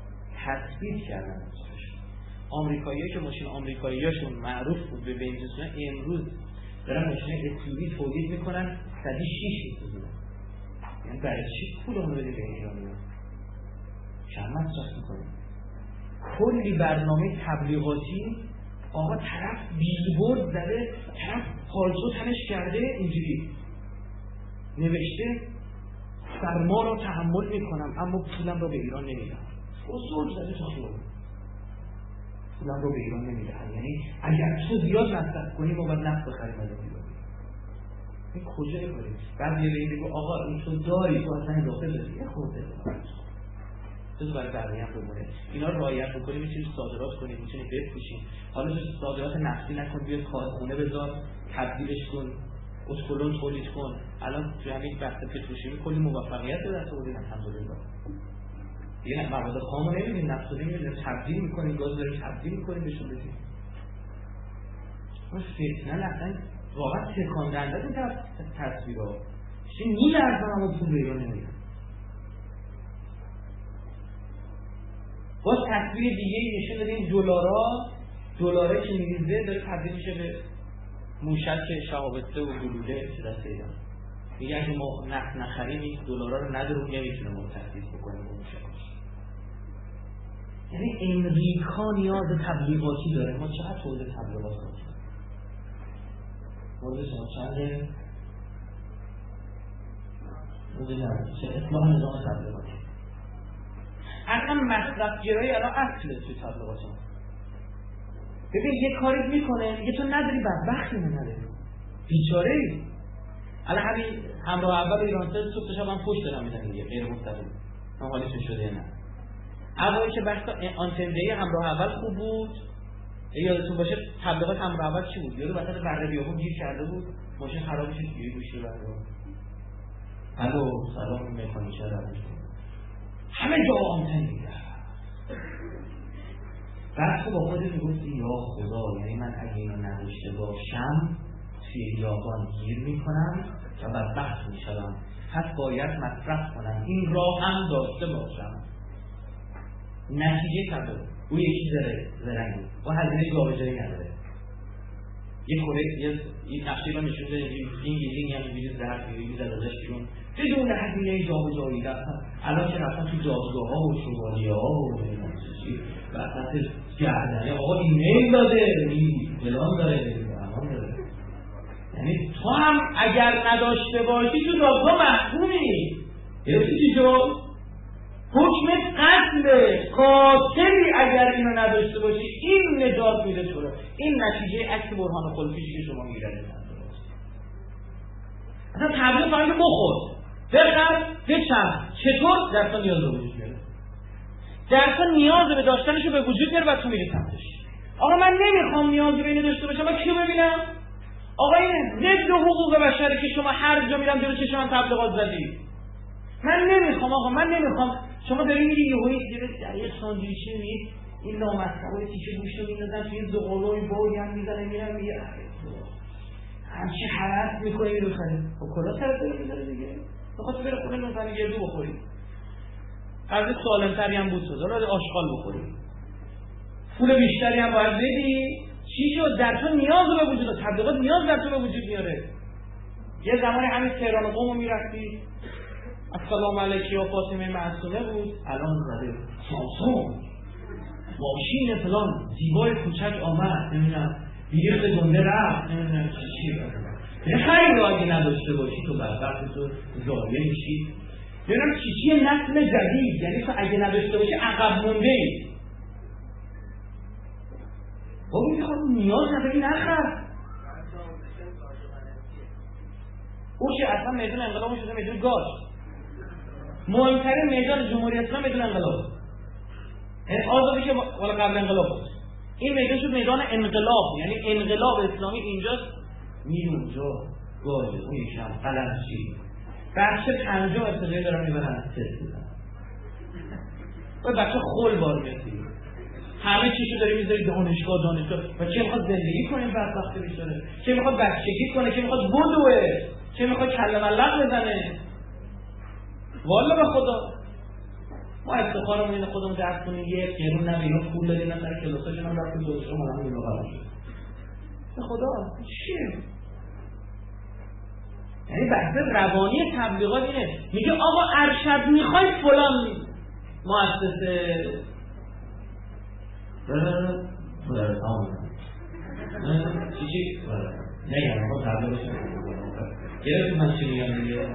تثبیت کردن. آمریکایی‌ها که ماشین آمریکایی‌هاشون معروف بود به بنزین، امروز دارن ماشین SUV تولید میکنن 106 میسازن. یعنی برای چی پول اون رو بده به ایرانی‌ها؟ چند مصرف میکنیم؟ کلی برنامه تبلیغاتی، آقا طرف بیلبورد زده، طرف پالتو تنش کرده، اینجوری نوشته سرما رو تحمل میکنم اما پولم رو به ایران نمیدم. اصول زده تو خیابون پولم رو به ایران نمیدم. یعنی اگر تو زیاد مصرف کنی ما باید نفت بخریم از ایران. این کجا کنیم؟ بعد یه بگی بگو آقا این تو داری، تو اصلا اضافه داری، یه خورده تو برای بقیه هم بمونه. اینا رو رعایت بکنیم، میتونیم صادرات کنیم، میتونیم بفروشیم. حالا تو صادرات نفتی نکن، بیا کارخونه بذار، تبدیلش کن، اتکلون تولید کن. الان تو همین بحث پتروشیمی کلی موفقیت به دست آوردیم الحمدلله. دیگه مواد خام رو نمیدیم، نفت رو نمیدیم، تبدیل میکنیم، گاز داریم تبدیل میکنیم بهشون بدیم. اون فتنه اصلا واقعا تکان دهنده این تصویرها. چی میلرزن اما پول به ایران نمیدن. باز تصویر دیگه نشون دادیم دلاره که میریزه داره تبدیل میشه به موشک شهابسته و گلوله چه دست ایران. میگه اگه ما نفت نخریم این دلارا رو نداریم نمیتونه ما تبدیل بکنیم به موشک. یعنی امریکا نیاز تبلیغاتی داره. ما چقدر تولید تبلیغات کنیم؟ مورد شما چنده؟ چه اصلاح نظام تبلیغاتی. اصلا مصرف گرایی الان اصله توی تبلیغات ما. ببین یه کاری میکنه میگه تو نداری بدبختی نداری بیچاره ای. الان همین همراه اول ایرانسل صبح شب هم پشت دارم میزنه دیگه غیر مستقیم. من حالیشون شده نه. اولی که بحث آنتندهی همراه اول خوب بود. یادتون باشه تبلیغات همراه اول چی بود؟ یادو وسط بره بیابون گیر کرده بود، ماشین خراب شد گیری گوشی رو الو سلام مکانیکه رو همه جا آنتن میده. بعد تو با خودت میگفتی یا خدا، یعنی من اگه اینو نداشته باشم توی یابان گیر میکنم و بدبخت میشدم، پس باید مصرف کنم، این راه هم داشته باشم. نتیجه تبدیل او یکی زرنگی و هزینه جابجایی نداره. یه نقشه رو نشون داده این یعنی ویروس زهر ویروس ازش بیرون بدون هزینه جابجایی. الان که رفتن تو دادگاه‌ها و شوالیه‌ها و وسط گردنه آقا ایمیل داده، این فلان داره، امان داره. یعنی تو هم اگر نداشته باشی تو دادگاه محکومی. گرفتی چی شد؟ حکم قتل قاتلی اگر اینو نداشته باشی این نجات میده تو رو. این نتیجه عکس برهان خلفیشی که شما میگیرید. اصلا تبلیغ فقط بخور بخر بچم چطور درسا نیاز رو وجود میاره. درسا نیاز به داشتنشو به وجود میاره و تو میری سمتش. آقا من نمیخوام نیاز به اینو داشته باشم. من کیو ببینم؟ آقا این ضد حقوق بشره که شما هر جا میرم جلو چشم من تبلیغات زدی. من نمیخوام آقا، من نمیخوام. شما داری میری یهویی در یه ساندویچی میگی این نامطلوبه تیکه گوشت رو میندازن توی زغالوی بوی هم میزنه میرم میگه همچی حرف میکنه اینو بخره. خب کلا سرت داره میذاره دیگه. بخواد بره خونه نونزنی گردو بخوری. غذای سالمتری هم بود سازا رو آشغال بخوری. پول بیشتری هم باید بدی. چی شد؟ در تو نیاز به وجود داره. تبلیغات نیاز در تو به وجود میاره. یه زمانی همین تهران قم رو میرفتی السلام علیکی یا فاطمه معصومه بود، الان زده سامسونگ ماشین فلان زیبای کوچک آمد، نمیدونم بیرخت گنده رفت، نمیدونم چی خیلی رو اگه نداشته باشی تو بدبخت تو ضایع میشی. نمیدونم چی نسل جدید، یعنی تو اگه نداشته باشی عقب مونده ای. بابا میخواد نیاز نداری نخر. او که اصلا میدون انقلاب شده میدون گاز. مهمترین میدان جمهوری اسلامی میدون انقلاب. این آزادی که والا قبل انقلاب بود. این میدان شد میدان انقلاب، یعنی انقلاب اسلامی اینجاست. میره اونجا گاز، اون یکی هم قلمچی. بچه 50 ابتدایی دارن میبرن تست میزنن. و بچه خول بار میسی. همه چیشو داری میذاری دانشگاه و چه میخواد زندگی کنه بدبخت بیچاره، چه میخواد بچگی کنه، چه میخواد بدوه، چه میخواد کله ملق بزنه. والا به خدا ما افتخارمون اینه خودمون درس کنیم، یه قرون نمیریم پول دادیم مثلا کلاساشون هم رفتیم دانشگاه ما هم اینو قرار شد. به خدا چیه؟ یعنی بحث روانی تبلیغات اینه، میگه آقا ارشد میخوای فلان مؤسسه چی نه آقا تبلیغش گرفت من چی میگم دیگه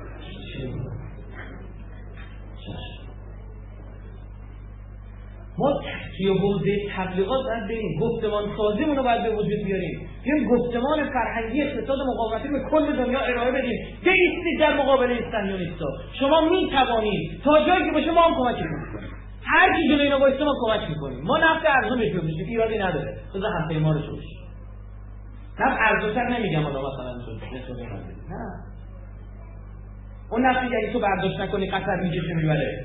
ما توی حوزه تبلیغات باید بریم گفتمان سازیمون رو باید به وجود بیاریم، بیایم گفتمان فرهنگی اقتصاد مقاومتی رو به کل دنیا ارائه بدیم، بایستید در مقابل این صهیونیست‌ها. شما میتوانید تا جایی که باشه ما هم کمک میکنیم، هر کی جلوی اینا وایسه ما کمک میکنیم، ما نفت ارزون بهش بفروشیم ایرادی نداره، بذار همسایه ما رو چوش نفت ارزون‌تر نمیگم حالا مثلا نه اون نفتی اگه تو برداشت نکنی قطر میکشه میبره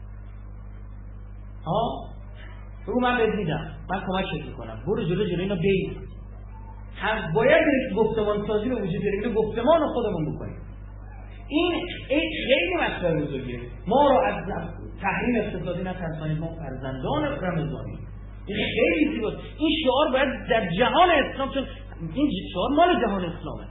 ها بگو من بهت میدم، من کمکت میکنم، برو جلو اینا بید. هم باید گفتمان سازی رو وجود بیاریم، اینو گفتمان خودمون بکنیم. این خیلی مسئله بزرگیه. ما رو از تحریم اقتصادی نترسانید، ما فرزندان رمضانی. این خیلی زیباست. این شعار باید در جهان اسلام، چون این شعار مال جهان اسلامه،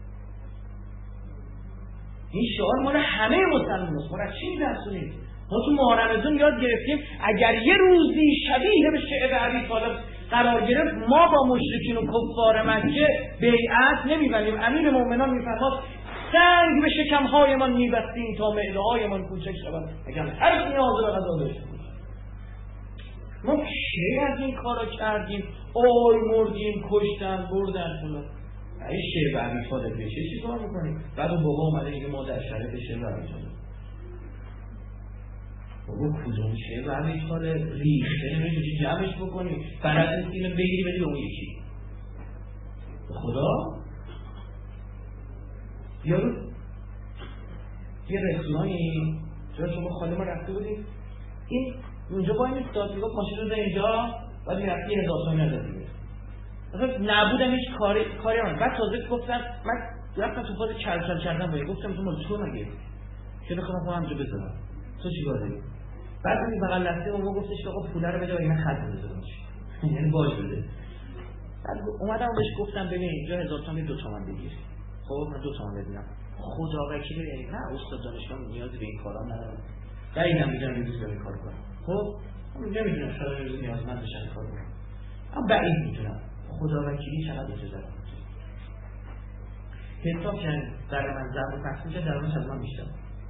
این شعار مال همه مسلماناست. ما را چی می‌درسونیم؟ ما تو ماه رمضان یاد گرفتیم اگر یه روزی شبیه به شعر ابی طالب قرار گرفت ما با مشرکین و کفار مکه بیعت نمی‌بندیم. امیر مومنان می‌فرماد سنگ به شکم‌هایمان می‌بستیم تا معده‌هایمان کوچک شود اگر هر نیاز را قضا داشته باشیم. ما چه از این کارا کردیم؟ اوی مردیم، کشتن، بردن فلان. این شعر به ابی طالب بشه چی کار می‌کنیم؟ بعد بابا اومده میگه ما در شرایط شعر به ابی طالب. بابا کدوم شعر به ابی طالب ریخته نمی‌تونی جمعش بکنی، فقط اینو بگیری بدی به اون یکی. خدا یارو یه رستورانی جا شما خاله ما رفته بودیم، این اونجا با این استاد میگفت ماشین رو ده اینجا بعد میرفتی 1000 تومن ازت دیگه اصلا نبودم هیچ کاری من. بعد تازه گفتم من رفتم تو فاز چرچل کردم باید گفتم تو مال تو مگه که بخوام خودم همجا بذارم تو چی کار داری؟ بعد این بغل لحظه اون گفتش که آقا پوله رو بده و این خط بذارم یعنی باج بده. بعد اومدم بهش گفتم ببین اینجا 1000 تومن 2 تومن بگیر. خب من 2 تومن بدم خدا وکیلی یعنی نه استاد دانشگاه نیازی به این کارا نداره. دقیقاً میگم این روز این کار کنم. خب من نمیدونم شاید روز نیازمند بشن کار کنم. اما بعید میدونم خدا وکیلی چقدر اجازه داره. حساب کردن در من ضرب و تقسیم در من از من بیشتر.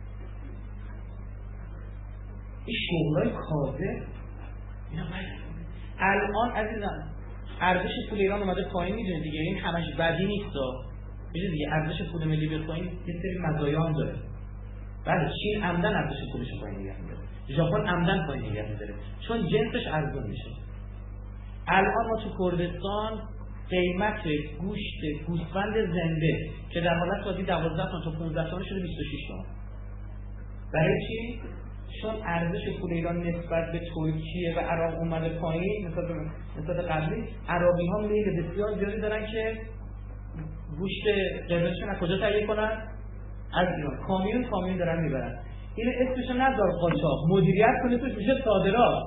این شغلای کاذب اینا الان عزیزم ارزش پول ایران اومده پایین میدونید دیگه، این همش بدی نیستا. میدونید دیگه ارزش پول ملی بیاد پایین یه سری مزایا هم داره. بله چین عمدن ارزش پولش پایین نگه می‌داره، ژاپن عمدن پایین نگه می‌داره چون جنسش ارزون میشه. الان ما تو کردستان قیمت گوشت گوسفند زنده که در حالت عادی 12 تومن تا 15 تومن شده 26 تومن. برای چی؟ چون ارزش پول ایران نسبت به ترکیه و عراق اومده پایین. نسبت قبلی عراقی‌ها میل بسیار زیادی دارن که گوشت قرمزشون از کجا تهیه کنن؟ از ایران. کامیون دارن میبرن. اینو اسمشو نذار قاچاق، مدیریت کنه توش میشه صادرات.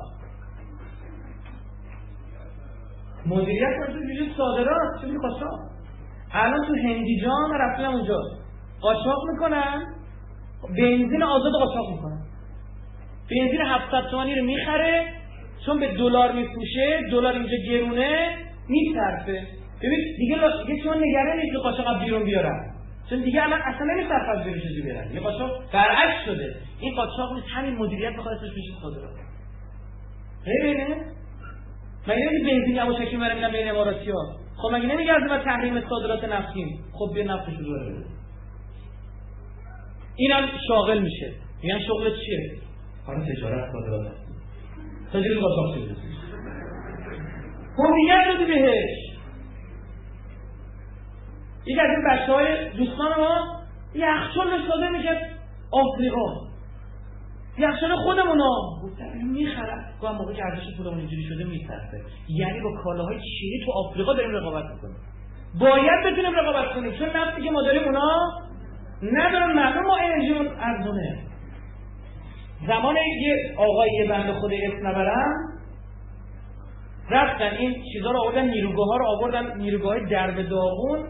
مدیریت کنه توش میشه صادرات، چه میشه قاچاق. الان تو هندیجان رفتم اونجا قاچاق میکنن، بنزین آزاد قاچاق میکنن. بنزین 700 تومانی رو میخره چون به دلار میفروشه، دلار اینجا گرونه میصرفه. ببین دیگه چون نگران نیست که قاچاق بیرون بیارن، چون دیگه الان اصلا نمیصرف از بیرون چیزی بیارن. یه قاچاق برعکس شده. این قاچاق نیست، همین مدیریت بخواد اسمش میشه صادرات. ببینه مگه نمیگه بنزین یواشکی میبرن بین اماراتی‌ها؟ خب مگه نمیگه از ما تحریم صادرات نفتیم؟ خب بیا نفتش رو دوباره بده. اینا شاغل میشه. میگن شغلت چیه؟ کار تجارت صادرات. تجارت قاچاق شده. هویت رو بهش. یک از این بچه‌های دوستان ما یخچال صادر میشه آفریقا. یخچال خودمونا میخرن. گفتم موقعی که ارزش پولمون اینجوری شده میصرفه. یعنی با کالاهای چینی تو آفریقا داریم رقابت میکنیم. باید بتونیم رقابت کنیم چون نفتی که ما داریم اونا ندارن. معلوم ما انرژیمون ارزونه. زمان یه آقایی بنده خود اسم نبرم رفتن این چیزا رو آوردن، نیروگاه ها رو آوردن، نیروگاه های درب داغون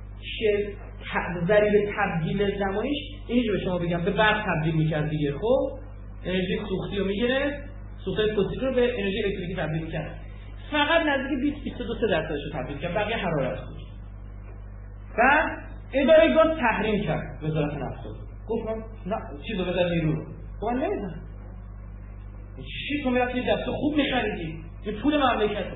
ذریب تبدیل زمانیش اینجا به شما بگم به برق تبدیل میکرد دیگه. خب انرژی سوختی رو میگیره، سوختای فسیل رو به انرژی الکتریکی تبدیل میکرد، فقط نزدیک 20-22% رو تبدیل کرد، بقیه حرارت بود. و اداره گاز تحریم کرد وزارت نفت. گفتم نه چیزو بذار نیرو رو. من نمیدونم چی تو میرفتی دستو خوب میخریدی، یه پول مملکته.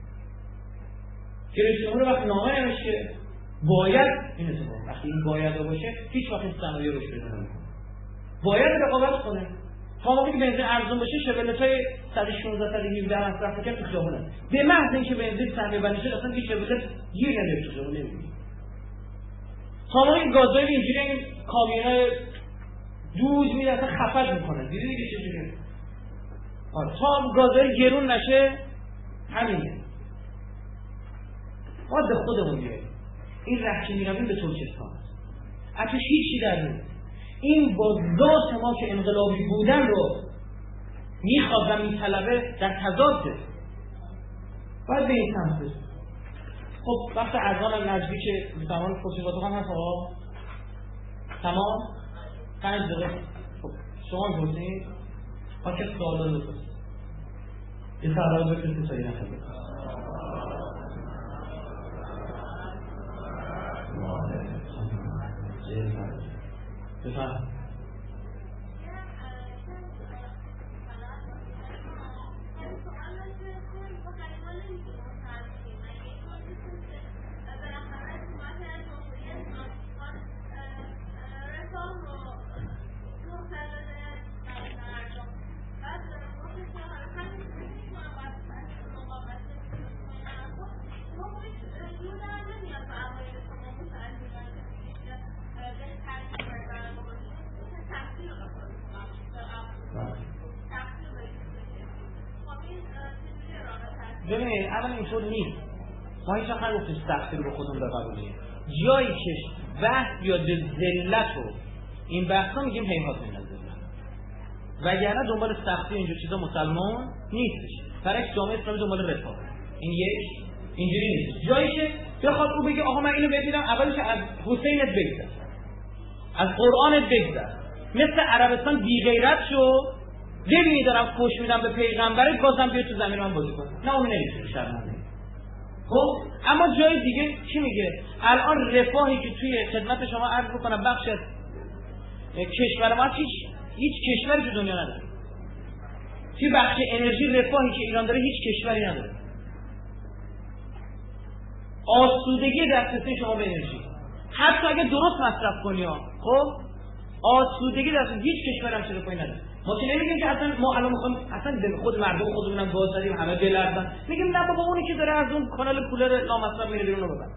رئیس جمهور وقتی نامه نوشته باید این اتفاق، وقتی این باید باشه هیچ وقت صنایع روش پیدا نمیکنه. باید رقابت کنه. تا موقعی که بنزین ارزون باشه شبلت‌های 116 117 مصرف می‌کنه تو خیابونه. به محض اینکه بنزین صنایع بنی شد اصلا هیچ شبلت گیر نمیاد تو خیابون نمی‌بینی. تا موقعی گازوئیل اینجوری این کامیونای دود میاد اصلا خفت میکنه. دیدی دیگه چجوریه؟ تا گازوئیل گرون نشه همینه. ما به خودمون بیاییم. این راه که میرویم به ترکستان است. اتوش هیچی در نیست. این با ذات ما که انقلابی بودن رو میخواد و میطلبه در تضاده. باید به این سمت بریم. خب وقت اذان نزدیک زمان فرصت هم هست آقا؟ تمام؟ 5 دقیقه. خب شما بپرسید. ما که سوالا رو بپرسید. یه سوال بپرسید تا این نخواهد. بفرمایید. ببینید اول اینطور نیست. ما هیچ وقت نگفتیم سختی رو به خودمون بقبولیم. جایی که بحث بیاد به ذلت و این بحثا میگیم هیهات من الذلت، وگرنه دنبال سختی و اینجور چیزا مسلمان نیستش. برعکس جامعه اسلامی دنبال رفاه. این یک اینجوری نیست. جایی که بخواد او بگه آقا من اینو ببینم، اولش از حسینت بگذر، از قرآنت بگذر، مثل عربستان بی غیرت شو، ببینی دارم فوش میدم به پیغمبرت بازم بیا تو زمین من بازی کن. نه اون نمیشه شرمنده. خب اما جای دیگه چی میگه؟ الان رفاهی که توی خدمت شما عرض بکنم بخش از کشور ما هیچ کشوری تو دنیا نداره. توی بخش انرژی رفاهی که ایران داره هیچ کشوری نداره. آسودگی دسترسی شما به انرژی حتی اگه درست مصرف کنی ها، خب آسودگی دسترسی هیچ کشوری هم چه رفاهی نداره. ما که نمیگیم که اصلا ما الان میخوایم اصلا خود مردم خودمونم گاز دادیم همه بلردن، میگیم نه بابا اونی که داره از اون کانال کولر لامصرف میره بیرون رو ببر،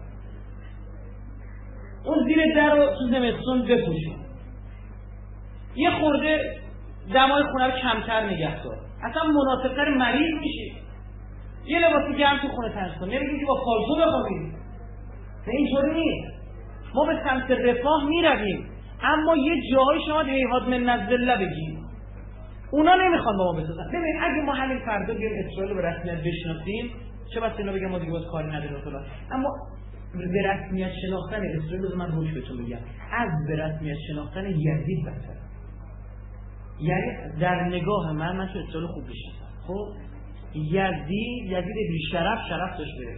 اون زیر در رو تو زمستون بپوشون، یه خورده دمای خونه رو کمتر نگه دار، اصلا مناسبتر مریض میشی، یه لباس گرم تو خونه تنش کن، نمیگیم که با پالتو بخوابیم. نه اینطوری نیست. ما به سمت رفاه میرویم اما یه جاهای شما هیهات من الذلت بگیم، اونا نمیخوان با ما بسازن. ببین اگه ما همین فردا بیایم اسرائیل به رسمیت بشناسیم، چه بس اینا بگم ما دیگه باز کاری نداریم مثلا، اما به رسمیت شناختن اسرائیل رو من روش بهتون بگم، از به رسمیت شناختن یزید بهتره. یعنی در نگاه من چه اسرائیل خوب بشناسم. خب یزید بی شرف داشت به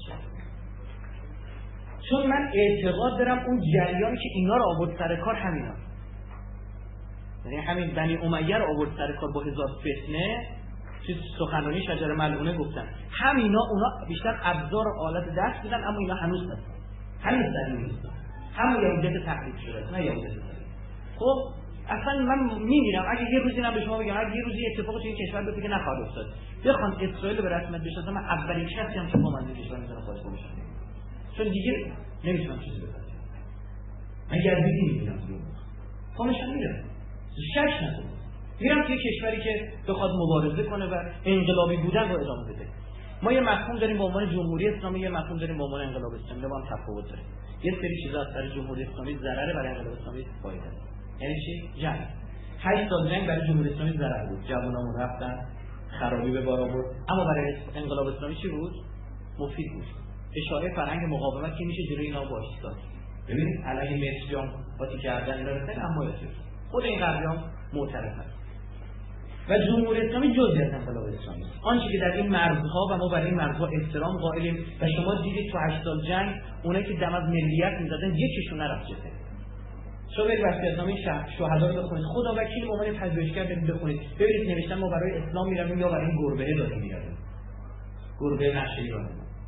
چون من اعتقاد دارم اون جریانی که اینا رو آورد سر کار همینا، یعنی همین بنی امیه رو آورد سر کار با 1000 فتنه، چیز سخنرانی شجره ملعونه گفتن، همینا اونا بیشتر ابزار و آلت دست میدن اما اینا هنوز هستن، هنوز در این نیستن، همون یهودیت تحریف شده، نه یهودیت تحریف. خب اصلا من میمیرم اگه یه روزی من به شما بگم اگه یه روزی اتفاقی تو این کشور بیفته که نخواهد افتاد، بخوان اسرائیل رو به رسمیت بشناسم، من اولین شخصی هم که کمانده کشور میذارم خواهد بشم، چون دیگه نمیتونم چیزی بگم. من یزیدی میبینم خونشون میره، شک نکنه، میرم توی کشوری که بخواد مبارزه کنه و انقلابی بودن رو ادامه بده. ما یه مفهوم داریم به عنوان جمهوری اسلامی، یه مفهوم داریم به عنوان انقلاب اسلامی، با هم تفاوت داره. یه سری چیزا از سر جمهوری اسلامی ضرره، برای انقلاب اسلامی فایده. یعنی چی؟ جنگ. 8 سال جنگ برای جمهوری اسلامی ضرر بود، جوانامون رفتن، خرابی به بار آورد، اما برای انقلاب اسلامی چی بود؟ مفید بود. اشاره فرهنگ مقاومت که میشه جلوی اینا وایساد. ببینید علیه مصریان قاطی کردن اینا رو اما خود این غربیان معترضن و جمهوری اسلامی جزئی از انقلاب اسلامی است. آنچه که در این مرزها و ما برای این مرزها احترام قائلیم و شما دیدید تو 8 سال جنگ اونایی که دم از ملیت می‌زدن یکیشون نرفت جبهه. شما برید وصیت‌نامه شهدا رو بخونید، خدا وکیل به عنوان پژوهشگر برید بخونید، ببینید نوشتن ما برای اسلام می‌رویم یا برای این گربه داریم می‌رویم. گربه نقش ایران.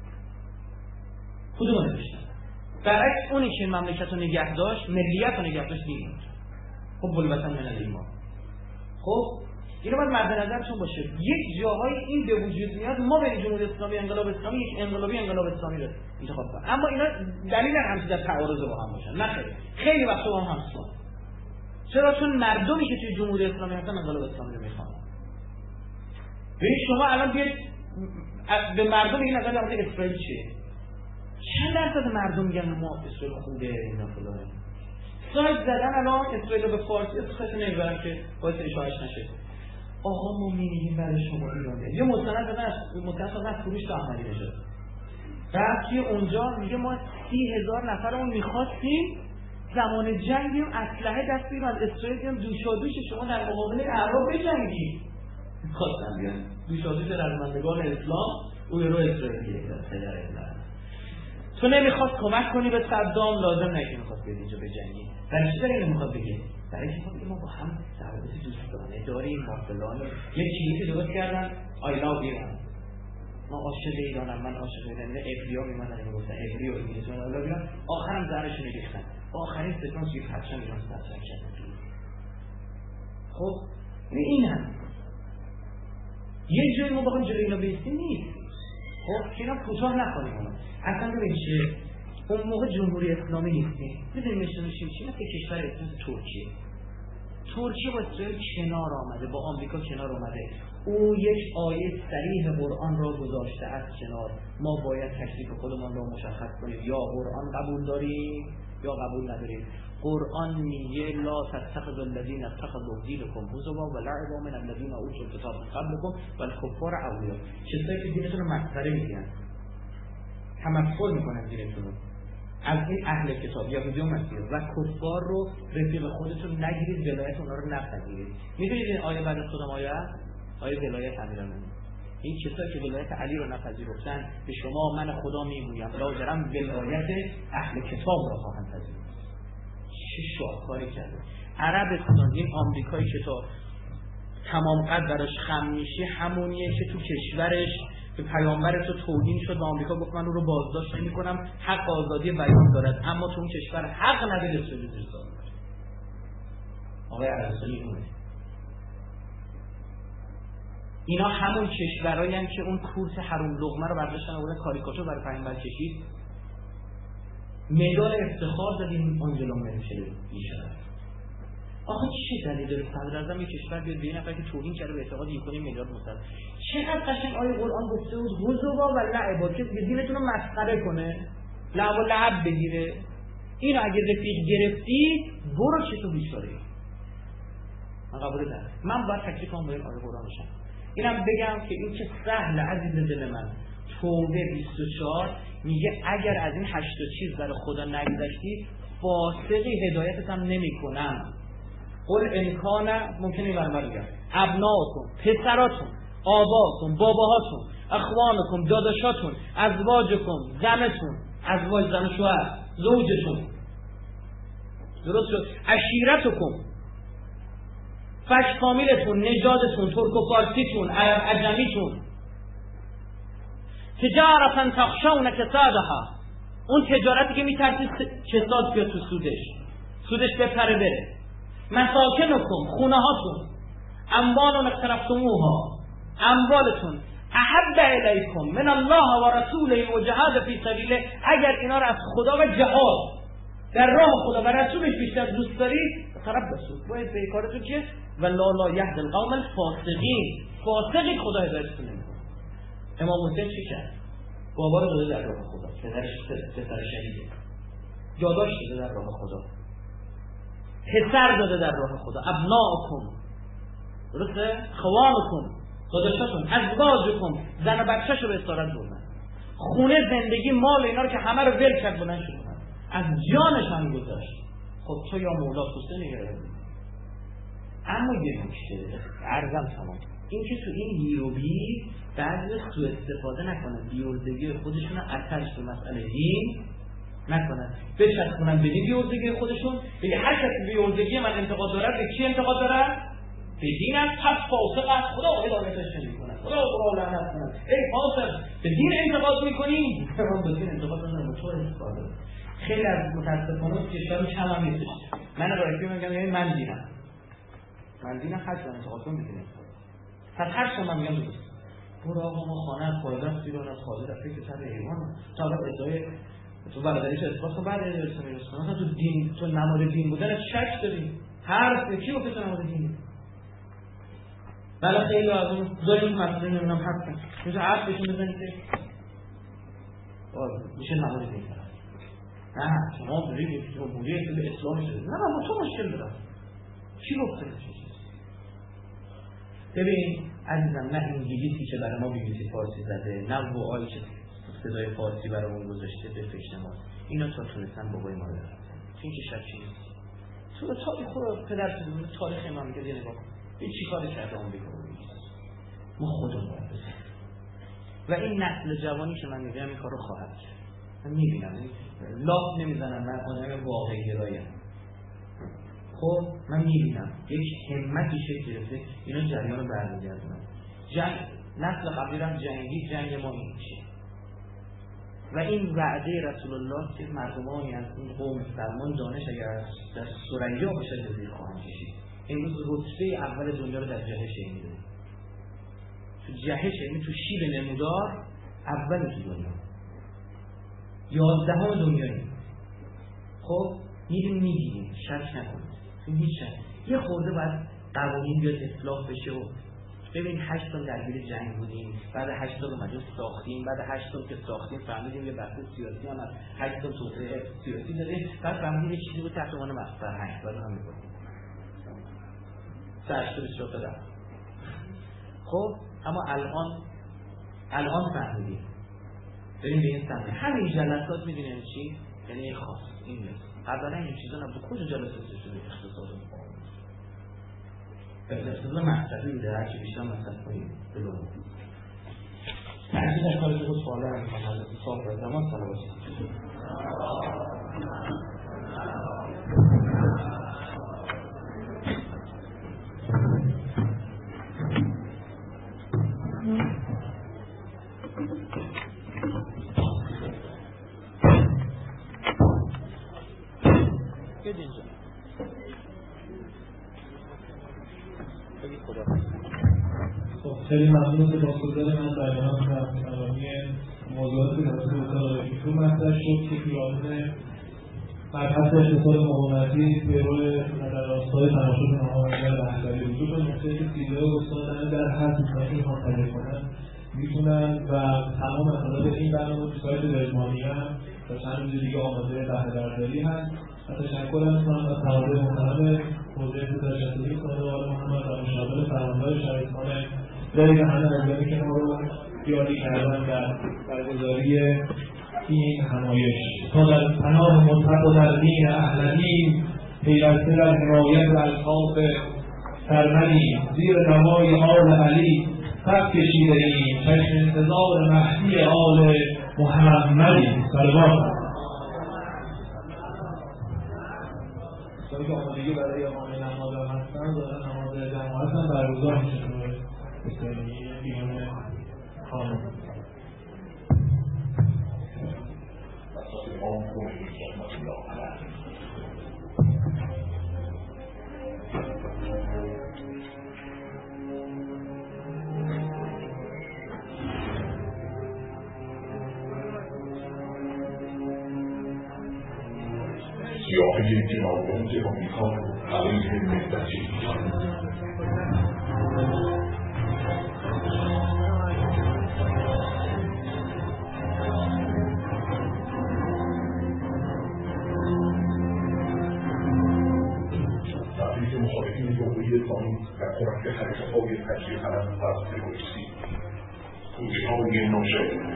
کدوم نوشتن؟ برعکس اونی که مملکت رو نگه داشت، ملیت رو نگه داشت دین. خب الوطن من الایمان. خب اینو باید مد نظرتون باشه. یک جاهای این به وجود میاد ما بریم جمهوری اسلامی انقلاب اسلامی یک انقلاب اسلامی رو انتخاب کنیم، اما اینا دلیل هم در تعارض با هم باشن. نه خیلی وقتا با هم همسان. چرا؟ چون مردمی که توی جمهوری اسلامی هستن انقلاب اسلامی رو میخوان. ببین شما الان بیاید به مردم این نظر در مورد اسرائیل چیه؟ چند درصد مردم میگن ما اسرائیل خوبه اینا فلانه. سایت زدن الان اسرائیل به فارسی اسمش نمیبرن که باعث اشاعش نشه. آقا ما میگیم برای شما ایرانه. یه مستند از فروش احمدی نژاد. بعد توی اونجا میگه ما 30,000 نفرمون می‌خواستیم زمان جنگیم اسلحه دست بگیریم از اسرائیل بیام دوشادوش شما در مقابل اعراب بجنگید. خواستن بیان دوشادوش رزمندگان اسلام اوی رو اسرائیل گرفتن. تو نمیخواست کمک کنی به صدام، لازم نه که میخواست بیاد اینجا بجنگی. برای چی داره اینو میخواد بگه؟ برای اینکه ما با هم روابط دوستانه داریم، ما فلان یک چیزی که درست کردن I love ایران. ما عاشق ایرانم، من عاشق ایرانم. ابریا میمونن میگفتن ابری و انگلیسی من I love ایران. آخرم زهرشون ریختن. آخرین ستون توی پرچم ایران پرچم کردن. خب این هم یه جایی ما بخوایم جلوی اینا بیستیم نیست. خب اینا کوتاه نکنیم اونا. اصلا ببین چه اون موقع جمهوری اسلامی نیستیم. میدونیم میشیم چی؟ مثل کشور اسلامی ترکیه با اسرائیل کنار آمده، با آمریکا کنار آمده. او یک آیه صریح قرآن را گذاشته از کنار. ما باید تکلیف خودمان را مشخص کنیم، یا قرآن قبول داریم یا قبول نداریم. قرآن میگه لا تتخذوا الذين اتخذوا دینکم هزوا و لعبا من الذين اوتوا الکتاب من قبلکم والکفار اولیا. کسایی که دینتون رو مسخره میگیرن، تمثل میکنن دینتون رو، از این اهل کتاب یهودی و مسیحی و کفار رو رفیق خودتون نگیرید، ولایت اونا رو نپذیرید. میدونید این آیه بعد از کدام آیه ولایت امیرالمومنین. این کسایی که ولایت علی رو نپذیرفتن به شما من خدا میگویم لاجرم ولایت اهل کتاب را خواهند پذیرفت. چه شاهکاری کرده عربستان. این آمریکایی که تا تمام قد براش خم میشه همونیه که تو کشورش به پیامبر تو توهین شد و آمریکا گفت من او رو بازداشت نمی‌کنم، حق آزادی بیان دارد، اما تو اون کشور حق نداره اسرائیل رو. آقای عربستانی اونه. اینا همون کشورایی هستند که اون کورس حروم لقمه رو برداشتن و کاریکاتور برای پیامبر کشید. مدال افتخار دادیم آنجلا مرکل میشه. آخه چه دلیل داره صدر اعظم یک کشور بیاد به یه نفر که توهین کرده به اعتقاد 1.5 میلیارد مسلمان چقدر قشنگ آیه قرآن گفته بود هزوا و لعبا که دینتون رو مسخره کنه، لعب و لعب بگیره. اینو اگه رفیق گرفتی برو چه تو بیچاره. من قبول دارم. من باید تکلیفم با این آیه قرآن بشم. اینم بگم که این که سهل عزیز دل من توبه 24 میگه اگر از این 8 چیز برای خدا نگذشتی فاسقی هدایتت هم نمی‌کنم. قل امکان ممکنه این برنامه بگم ابناءکم پسراتون، آباتون، باباهاتون، اخوانکم داداشاتون، ازواجکم زنتون، ازواج زن و شوهر زوجتون، درست شد، عشیرتکم فش فامیلتون، نژادتون، ترک و فارسیتون، عرب عجمیتون، تجارتا تخشون کسادها، اون تجارتی که میترسید کساد بیاد تو سودش بپره بره، مساکنکم خونه هاتون، اموال اقترفتموها اموالتون، احب الیکم من الله و رسوله و جهاد فی سبیله، اگر اینا رو از خدا و جهاد در راه خدا و رسولش بیشتر دوست دارید تربصوا باید به کارتون چیه و لا یهدی القوم الفاسقین. فاسقی خدا هدایتتون نمیکنه. امام حسین چی کرد؟ بابا رو داده در راه خدا، پسر شهیده، داداش داده در راه خدا. پسر داده در راه خدا. ابناءکم، درسته؟ خوانکم، داداشاتون، ازواجکم، زن و بچه‌شو به استارت بردن، خونه، زندگی، مال اینا رو که همه رو ول کرد بلند شد از جانش هم گذاشت. خب تو یا مولا توسته نگرده. اما یه نکته عرضم تمام، این که تو این گیروبی بعضی سوء استفاده نکنن، بیوردگی خودشون رو اتش به مسئله دین نکنن، بچسبونن به بیوردگی خودشون، بگه هر کسی بیوردگی من انتقاد داره به کی انتقاد داره؟ به دین است، پس فاسق است، خدا ادامتش نمی‌کنه، خدا لعنت کنه، ای فاسق به دین انتقاد می‌کنی؟ من به دین انتقاد ندارم، تو انتقاد دارم. خیلی از متاسفانه کشور کم هم نیستش. من رایفی میگم یعنی من دینم هر چند انتقاد کنم می‌کنه. پس هر چند من میگم درست. برو آقا ما خانه از پایدست بیرون از خاله در فکر سر ایوان تا حالا ادعای تو برادریش اثبات کن، بعد ادعایش میرسونه. مثلا تو دین، تو نماد دین بودن شک داری، حرف کی گفته تو نماد دین؟ بله خیلی از اون داریم مسئله نمیدونم هستن میشه حرف بهشون بزنید که میشه نماد دین کرد. نه شما برید جمهوری اسلامی شده، نه با تو مشکل دارم. کی گفته نشه؟ ببین عزیزم، نه انگلیسی که برای ما بی‌بی‌سی فارسی زده، نه وعایی که صدای فارسی برامون گذاشته به فکر ما، اینا تا تونستن بابای ما رو دارن. این که شکی نیست. تو تاریخ خود پدرت بود، تاریخ ما میگه یه نگاه کن. این چیکار کرده اون بگو. ما خودمون باید بزنیم. و این نسل جوانی که من میگم این کارو خواهد کرد. من میبینم لاف نمیزنم، من آدم واقعی گراییم. خب من میبینم یک همتی شکل گرفته، اینا جریان رو برمیگردونن. نسل قبلی هم جنگ ما این میشه. و این وعده رسول الله که مردمانی از این قوم سلمان دانش اگر در ثریا باشد به زیر خواهند کشید. امروز رتبه اول دنیا رو در جهش علمی داریم. تو جهش علمی، تو شیب نمودار اول تو دنیا، 11 دنیاییم. خب میدونیم شک نکنید، هیچ شک. یه خورده باید قوانین بیاد اصلاح بشه. و ببین 8 سال درگیر جنگ بودیم، بعد 8 سال مجلس ساختیم، بعد 8 سال که ساختیم فهمیدیم یه بحث سیاسی هم هست، 8 سال توسعه سیاسی داریم، بعد فهمیدیم یه چیزی بود تحت عنوان فرهنگ بعد هم می‌کنیم. سرشت دادم. خب اما الان فهمیدیم. بریم به این سمت. همین جلسات می‌دونیم چی؟ یعنی یه خاص این نیست. قبلا این چیزا نبود. کجا جلسات شده اقتصاد اقتصاد مصرفی بوده، هرچی بیشتر مصرف کنیم بلو هرچی در کار که خود سواله هم میکنم حضرت صاحب و زمان ساله باشید. گه اینجا خیلی ممنون که با صدر من در جناب تمامی موضوعات که در صدر ایشون مطرح شد که پیرامون مبحث اقتصاد مقاومتی پیرو در راستای تماشای ناهماهنگی رهبری وجود داره. نکته که سیده استاد در هر دوستانی که میخوان تحلیل کنن میتونن و تمام مطالب این برنامه تو سایت رزمانی هم تا چند روز دیگه آماده بهره برداری هست. و تشکر میکنم از تقاضای محترم حوزه تجسمی خانواده محمد و مشاور فرماندار شهرستان دلیل همه ارگانی که ما رو بیاری کردن در برگزاری این همایش تا در پناه مطلق و در دین اهل‌دین پیوسته در حمایت الطاف سرمنی زیر نوای آل علی صف کشیده ایم چشم انتظار مهدی آل محمدی صلوات. کسانی که آمادگی برای اقامه نماز هستن دارن نماز جماعت هم برگزار میشه به بیان خانم. سیاهی جنابان آمریکا علیه ملتی اسلامی در کمک حرکت‌های تجزیه طلب و تروریستی توجیه‌های ناشایست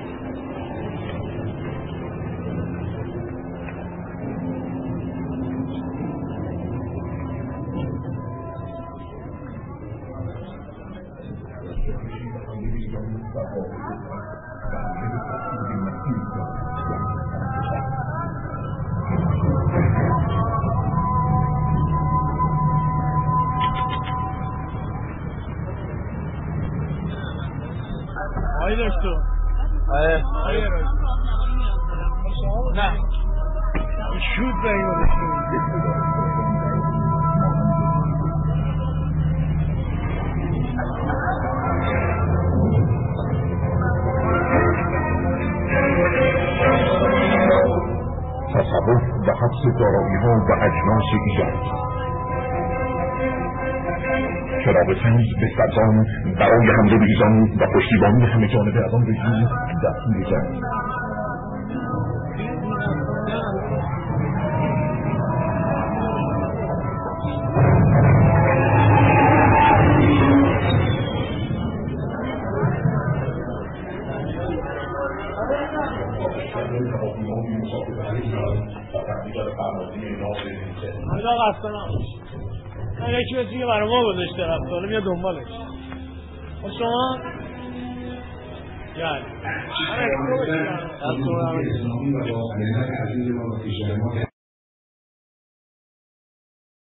آقای دکتر نه شود به این تصرف و حبس دارایی‌ها و اجناس ایجاد چراغ تنز به صدام برای حمله به ایران و پشتیبانی همه جانبه از آن رژیم دستور جنگ یکی بسی که برای ما گذاشته رفت حالا میاد دنبالش شما یعنی اسلامی و با علمت عزیز ما و کشور ما که